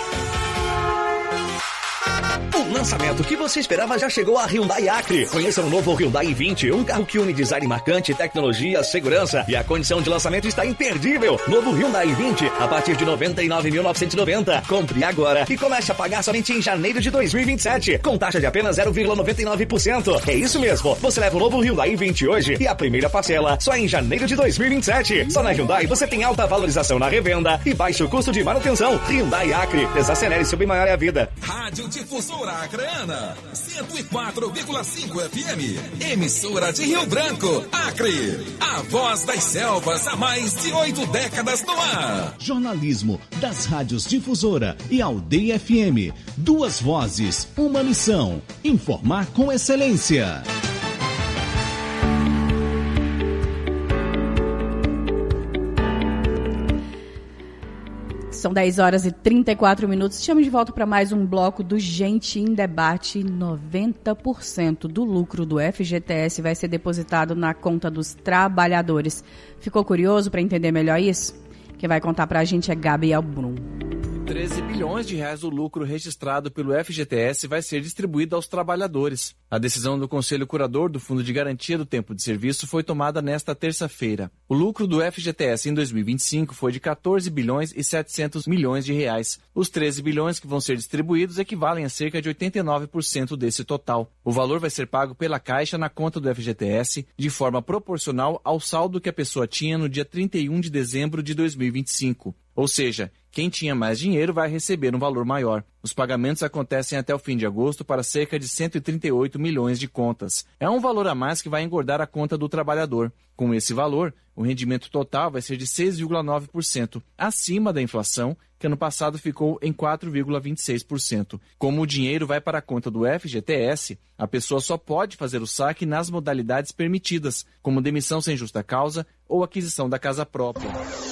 O lançamento que você esperava já chegou a Hyundai Acre. Conheça o novo Hyundai i vinte, um carro que une design marcante, tecnologia, segurança e a condição de lançamento está imperdível. Novo Hyundai i vinte a partir de noventa e nove mil novecentos e noventa. Compre agora e comece a pagar somente em janeiro de dois mil e vinte e sete, com taxa de apenas zero vírgula noventa e nove por cento. É isso mesmo, você leva o novo Hyundai i vinte hoje e a primeira parcela só em janeiro de dois mil e vinte e sete. Só na Hyundai você tem alta valorização na revenda e baixo custo de manutenção. Hyundai Acre, desacelere, sobre maior é a vida. Rádio de Difusora Acreana, cento e quatro vírgula cinco F M, emissora de Rio Branco, Acre, a voz das selvas há mais de oito décadas no ar. Jornalismo das rádios Difusora e Aldeia F M, duas vozes, uma missão, informar com excelência. São dez horas e trinta e quatro minutos. Estamos de volta para mais um bloco do Gente em Debate. noventa por cento do lucro do F G T S vai ser depositado na conta dos trabalhadores. Ficou curioso para entender melhor isso? Quem vai contar para a gente é Gabriel Brum. treze bilhões de reais do lucro registrado pelo F G T S vai ser distribuído aos trabalhadores. A decisão do Conselho Curador do Fundo de Garantia do Tempo de Serviço foi tomada nesta terça-feira. O lucro do F G T S em dois mil e vinte e cinco foi de quatorze bilhões e setecentos milhões de reais. Os treze bilhões que vão ser distribuídos equivalem a cerca de oitenta e nove por cento desse total. O valor vai ser pago pela Caixa na conta do F G T S de forma proporcional ao saldo que a pessoa tinha no dia trinta e um de dezembro de dois mil e vinte e cinco. Ou seja, quem tinha mais dinheiro vai receber um valor maior. Os pagamentos acontecem até o fim de agosto para cerca de cento e trinta e oito milhões de contas. É um valor a mais que vai engordar a conta do trabalhador. Com esse valor, o rendimento total vai ser de seis vírgula nove por cento, acima da inflação, que ano passado ficou em quatro vírgula vinte e seis por cento. Como o dinheiro vai para a conta do F G T S, a pessoa só pode fazer o saque nas modalidades permitidas, como demissão sem justa causa ou aquisição da casa própria.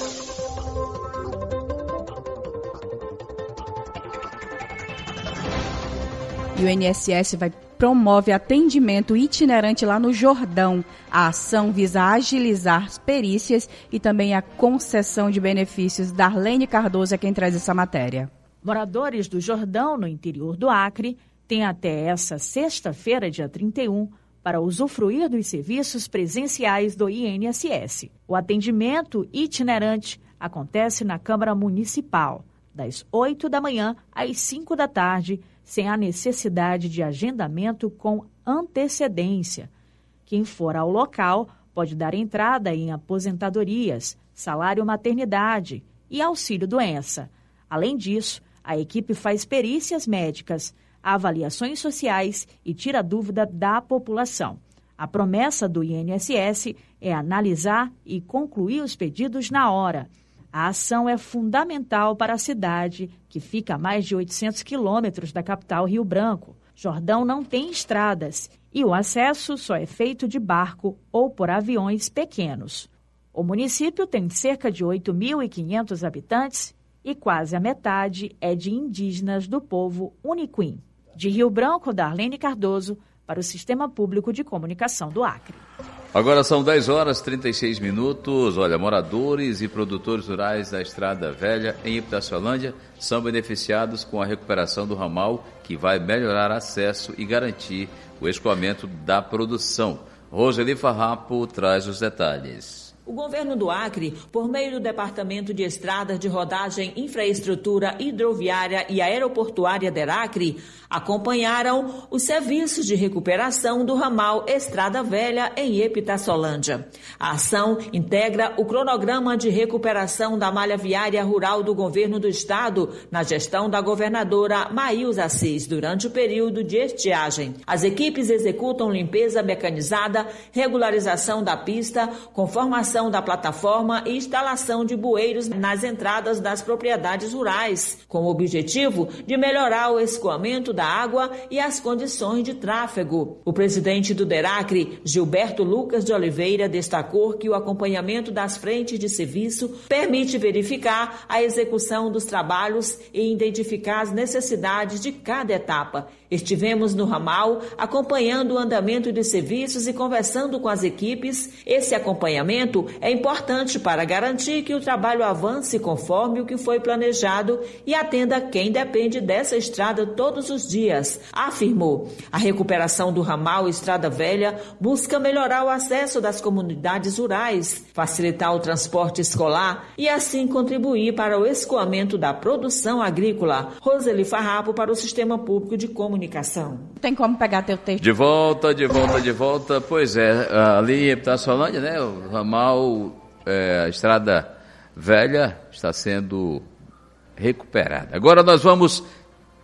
E o I N S S vai promove atendimento itinerante lá no Jordão. A ação visa agilizar as perícias e também a concessão de benefícios. Darlene Cardoso é quem traz essa matéria. Moradores do Jordão, no interior do Acre, têm até essa sexta-feira, dia trinta e um, para usufruir dos serviços presenciais do I N S S. O atendimento itinerante acontece na Câmara Municipal, das oito da manhã às cinco da tarde, sem a necessidade de agendamento com antecedência. Quem for ao local pode dar entrada em aposentadorias, salário maternidade e auxílio-doença. Além disso, a equipe faz perícias médicas, avaliações sociais e tira dúvida da população. A promessa do I N S S é analisar e concluir os pedidos na hora. A ação é fundamental para a cidade, que fica a mais de oitocentos quilômetros da capital Rio Branco. Jordão não tem estradas e o acesso só é feito de barco ou por aviões pequenos. O município tem cerca de oito mil e quinhentos habitantes e quase a metade é de indígenas do povo Uniquim. De Rio Branco, Darlene Cardoso, para o Sistema Público de Comunicação do Acre. Agora são dez horas e trinta e seis minutos. Olha, moradores e produtores rurais da Estrada Velha em Ipitaciolândia são beneficiados com a recuperação do ramal, que vai melhorar acesso e garantir o escoamento da produção. Roseli Farrapo traz os detalhes. O governo do Acre, por meio do Departamento de Estradas de Rodagem, Infraestrutura Hidroviária e Aeroportuária DERACRE, acompanharam os serviços de recuperação do ramal Estrada Velha em Epitaciolândia. A ação integra o cronograma de recuperação da malha viária rural do governo do estado na gestão da governadora Maílza Assis durante o período de estiagem. As equipes executam limpeza mecanizada, regularização da pista, conformação da plataforma e instalação de bueiros nas entradas das propriedades rurais, com o objetivo de melhorar o escoamento da água e as condições de tráfego. O presidente do DERACRE, Gilberto Lucas de Oliveira, destacou que o acompanhamento das frentes de serviço permite verificar a execução dos trabalhos e identificar as necessidades de cada etapa. Estivemos no ramal acompanhando o andamento de serviços e conversando com as equipes. Esse acompanhamento é importante para garantir que o trabalho avance conforme o que foi planejado e atenda quem depende dessa estrada todos os dias, afirmou. A recuperação do ramal Estrada Velha busca melhorar o acesso das comunidades rurais, facilitar o transporte escolar e assim contribuir para o escoamento da produção agrícola. Roseli Farrapo para o Sistema Público de Comunicação. Tem como pegar teu texto? De volta, de volta, de volta. Pois é, ali em Epitaciolândia, né, o ramal, é, a Estrada Velha está sendo recuperada. Agora nós vamos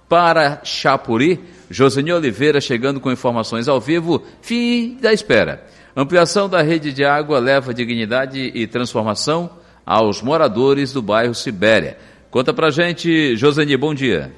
para Chapuri. Joseni Oliveira chegando com informações ao vivo. Fim da espera. Ampliação da rede de água leva dignidade e transformação aos moradores do bairro Sibéria. Conta pra gente, Joseni, bom dia.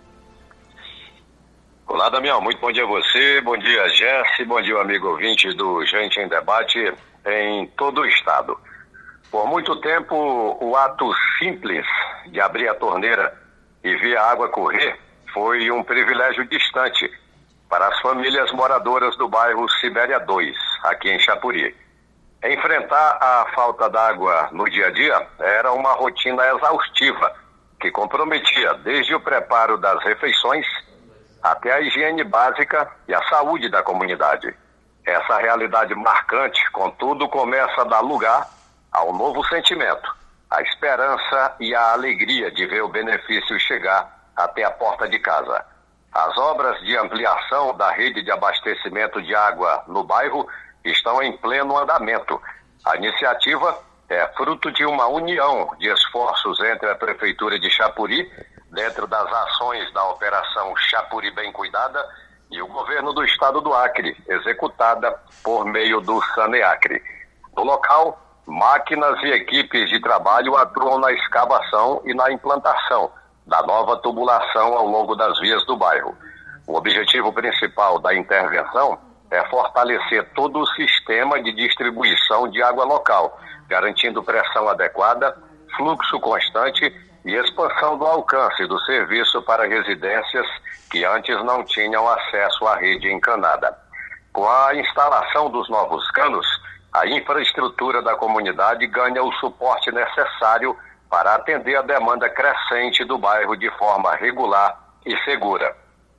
Olá, Damião, muito bom dia a você, bom dia, Jesse, bom dia, amigo ouvinte do Gente em Debate em todo o estado. Por muito tempo, o ato simples de abrir a torneira e ver a água correr foi um privilégio distante para as famílias moradoras do bairro Sibéria dois, aqui em Chapuri. Enfrentar a falta d'água no dia a dia era uma rotina exaustiva que comprometia desde o preparo das refeições até a higiene básica e a saúde da comunidade. Essa realidade marcante, contudo, começa a dar lugar ao novo sentimento, a esperança e a alegria de ver o benefício chegar até a porta de casa. As obras de ampliação da rede de abastecimento de água no bairro estão em pleno andamento. A iniciativa é fruto de uma união de esforços entre a Prefeitura de Chapuri, dentro das ações da Operação Chapuri Bem Cuidada, e o Governo do Estado do Acre, executada por meio do SANEACRE. No local, máquinas e equipes de trabalho atuam na escavação e na implantação da nova tubulação ao longo das vias do bairro. O objetivo principal da intervenção é fortalecer todo o sistema de distribuição de água local, garantindo pressão adequada, fluxo constante e expansão do alcance do serviço para residências que antes não tinham acesso à rede encanada. Com a instalação dos novos canos, a infraestrutura da comunidade ganha o suporte necessário para atender a demanda crescente do bairro de forma regular e segura.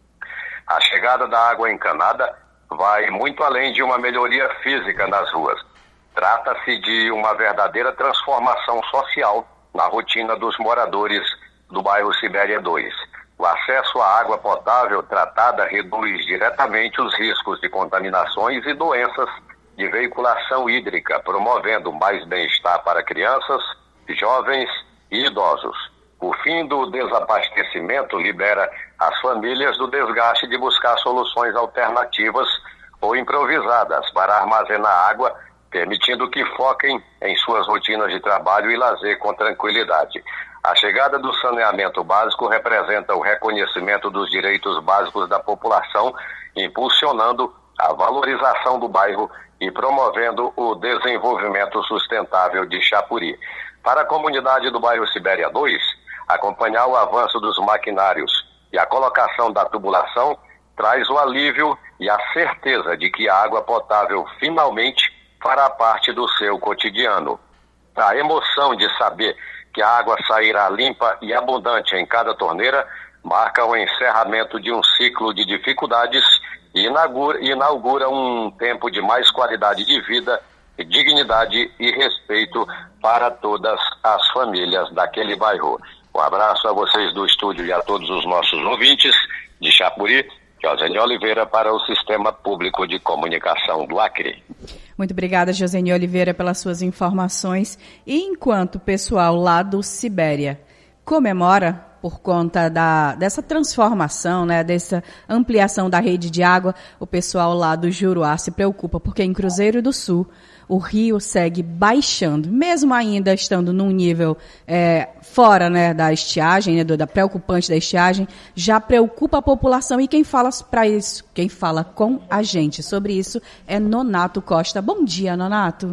A chegada da água encanada vai muito além de uma melhoria física nas ruas. Trata-se de uma verdadeira transformação social na rotina dos moradores do bairro Sibéria dois. O acesso à água potável tratada reduz diretamente os riscos de contaminações e doenças de veiculação hídrica, promovendo mais bem-estar para crianças, jovens e idosos. O fim do desabastecimento libera as famílias do desgaste de buscar soluções alternativas ou improvisadas para armazenar água, permitindo que foquem em suas rotinas de trabalho e lazer com tranquilidade. A chegada do saneamento básico representa o reconhecimento dos direitos básicos da população, impulsionando a valorização do bairro e promovendo o desenvolvimento sustentável de Chapuri. Para a comunidade do bairro Sibéria dois, acompanhar o avanço dos maquinários e a colocação da tubulação traz o alívio e a certeza de que a água potável finalmente fará parte do seu cotidiano. A emoção de saber que a água sairá limpa e abundante em cada torneira marca o encerramento de um ciclo de dificuldades e inaugura, inaugura um tempo de mais qualidade de vida, dignidade e respeito para todas as famílias daquele bairro. Um abraço a vocês do estúdio e a todos os nossos ouvintes de Chapuri, Joseni Oliveira para o Sistema Público de Comunicação do Acre. Muito obrigada, Joseni Oliveira, pelas suas informações. E enquanto o pessoal lá do Sibéria comemora por conta da, dessa transformação, né, dessa ampliação da rede de água, o pessoal lá do Juruá se preocupa, porque em Cruzeiro do Sul o rio segue baixando, mesmo ainda estando num nível é, fora, né, da estiagem, né, da preocupante da estiagem, já preocupa a população. E quem fala para isso, quem fala com a gente sobre isso é Nonato Costa. Bom dia, Nonato.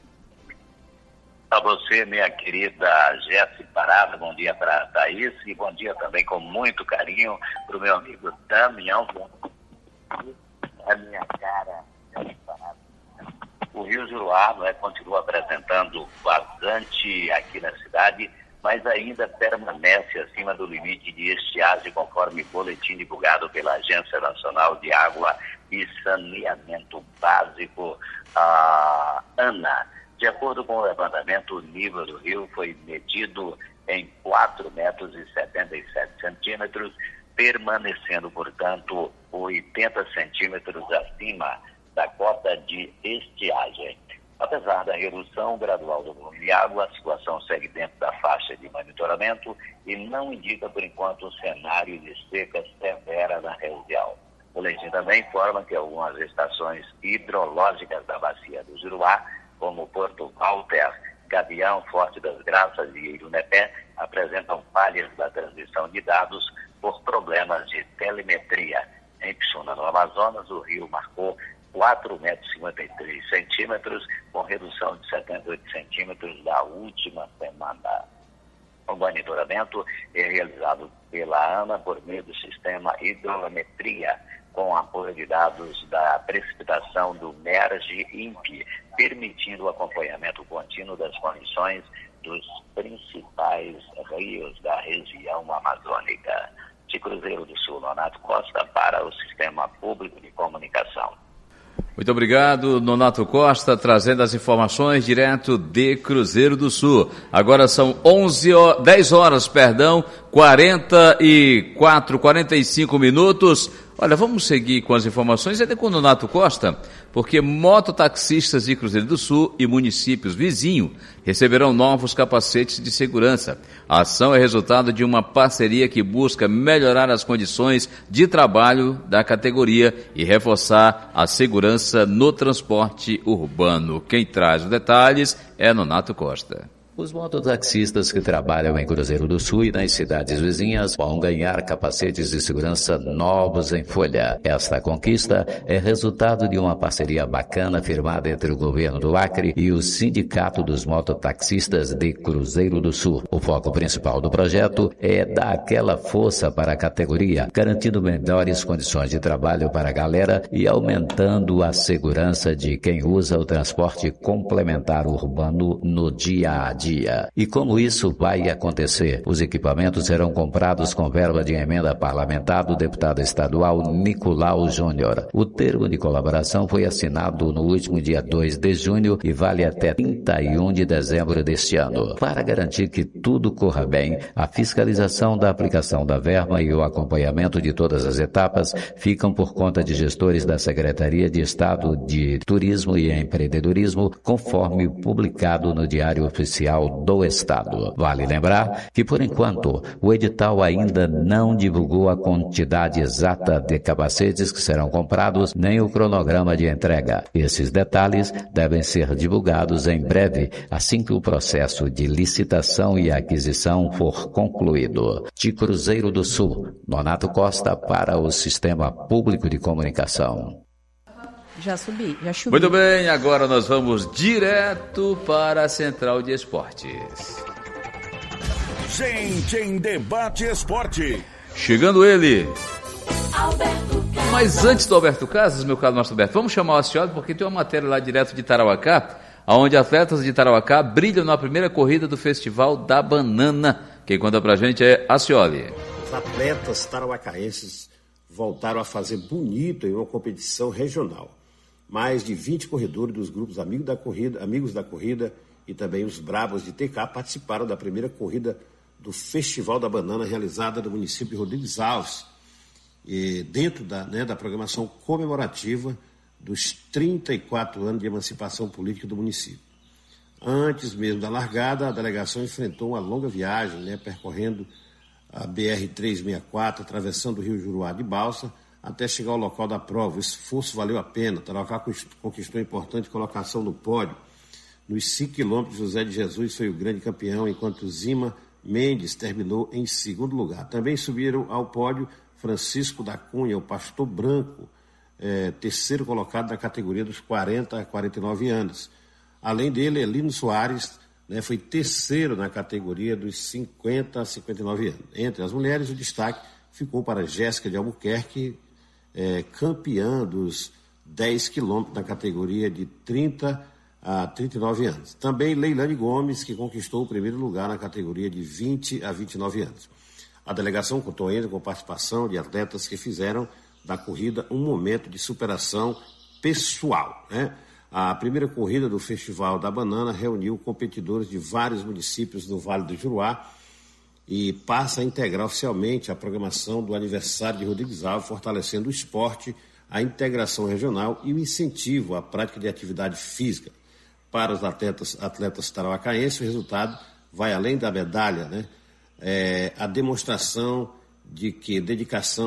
Para você, minha querida Jéssica Parada, bom dia para a Thaís e bom dia também com muito carinho para o meu amigo Damião. A minha cara, Jéssica Parada. O Rio Juruá, né, continua apresentando bastante aqui na cidade, mas ainda permanece acima do limite de estiagem, conforme boletim divulgado pela Agência Nacional de Água e Saneamento Básico, a ANA. De acordo com o levantamento, o nível do rio foi medido em quatro metros e setenta e sete centímetros, permanecendo, portanto, oitenta centímetros acima da cota de estiagem. Apesar da redução gradual do volume de água, a situação segue dentro da faixa de monitoramento e não indica, por enquanto, um cenário de seca severa na região. O boletim também informa que algumas estações hidrológicas da bacia do Juruá, como Porto Walter, Gavião, Forte das Graças e Irunepé, apresentam falhas da transmissão de dados por problemas de telemetria. Em Pixuna, no Amazonas, o rio marcou quatro metros e cinquenta e três centímetros, com redução de setenta e oito centímetros da última semana. O monitoramento é realizado pela ANA por meio do sistema hidrometria, com apoio de dados da precipitação do MERG-INPE, permitindo o acompanhamento contínuo das condições dos principais rios da região amazônica. De Cruzeiro do Sul, Nonato Costa, para o Sistema Público de Comunicação. Muito obrigado, Nonato Costa, trazendo as informações direto de Cruzeiro do Sul. Agora são onze horas, dez horas, perdão, quarenta e quatro, quarenta e cinco minutos. Olha, vamos seguir com as informações ainda com o Nonato Costa, porque mototaxistas de Cruzeiro do Sul e municípios vizinhos receberão novos capacetes de segurança. A ação é resultado de uma parceria que busca melhorar as condições de trabalho da categoria e reforçar a segurança no transporte urbano. Quem traz os detalhes é Nonato Costa. Os mototaxistas que trabalham em Cruzeiro do Sul e nas cidades vizinhas vão ganhar capacetes de segurança novos em folha. Esta conquista é resultado de uma parceria bacana firmada entre o governo do Acre e o Sindicato dos Mototaxistas de Cruzeiro do Sul. O foco principal do projeto é dar aquela força para a categoria, garantindo melhores condições de trabalho para a galera e aumentando a segurança de quem usa o transporte complementar urbano no dia a dia. E como isso vai acontecer? Os equipamentos serão comprados com verba de emenda parlamentar do deputado estadual Nicolau Júnior. O termo de colaboração foi assinado no último dia dois de junho e vale até trinta e um de dezembro deste ano. Para garantir que tudo corra bem, a fiscalização da aplicação da verba e o acompanhamento de todas as etapas ficam por conta de gestores da Secretaria de Estado de Turismo e Empreendedorismo, conforme publicado no Diário Oficial do Estado. Vale lembrar que, por enquanto, o edital ainda não divulgou a quantidade exata de capacetes que serão comprados, nem o cronograma de entrega. Esses detalhes devem ser divulgados em breve, assim que o processo de licitação e aquisição for concluído. De Cruzeiro do Sul, Nonato Costa para o Sistema Público de Comunicação. Já subi, já subi. Muito bem, agora nós vamos direto para a Central de Esportes. Gente em Debate Esporte. Chegando ele. Mas antes do Alberto Casas, meu caro Márcio Alberto, vamos chamar o Acioli, porque tem uma matéria lá direto de Tarauacá, onde atletas de Tarauacá brilham na primeira corrida do Festival da Banana. Quem conta pra gente é Acioli. Os atletas tarauacaenses voltaram a fazer bonito em uma competição regional. Mais de vinte corredores dos grupos Amigos da Corrida, Amigos da Corrida e também os Brabos de T K participaram da primeira corrida do Festival da Banana, realizada no município de Rodrigues Alves, e dentro da, né, da programação comemorativa dos trinta e quatro anos de emancipação política do município. Antes mesmo da largada, a delegação enfrentou uma longa viagem, né, percorrendo a B R trezentos e sessenta e quatro, atravessando o rio Juruá de balsa, até chegar ao local da prova. O esforço valeu a pena. Tarauacá conquistou importante colocação no pódio. Nos cinco quilômetros, José de Jesus foi o grande campeão, enquanto Zima Mendes terminou em segundo lugar. Também subiram ao pódio Francisco da Cunha, o pastor branco, é, terceiro colocado na categoria dos quarenta a quarenta e nove anos. Além dele, Elino Soares, né, foi terceiro na categoria dos cinquenta a cinquenta e nove anos. Entre as mulheres, o destaque ficou para Jéssica de Albuquerque, É, campeã dos dez quilômetros na categoria de trinta a trinta e nove anos. Também Leilane Gomes, que conquistou o primeiro lugar na categoria de vinte a vinte e nove anos. A delegação contou ainda com participação de atletas que fizeram da corrida um momento de superação pessoal, né? A primeira corrida do Festival da Banana reuniu competidores de vários municípios do Vale do Juruá e passa a integrar oficialmente a programação do aniversário de Rodrigues Alves, fortalecendo o esporte, a integração regional e o incentivo à prática de atividade física. para os atletas, atletas tarauacaenses. O resultado vai além da medalha, né? É, a demonstração de que dedicação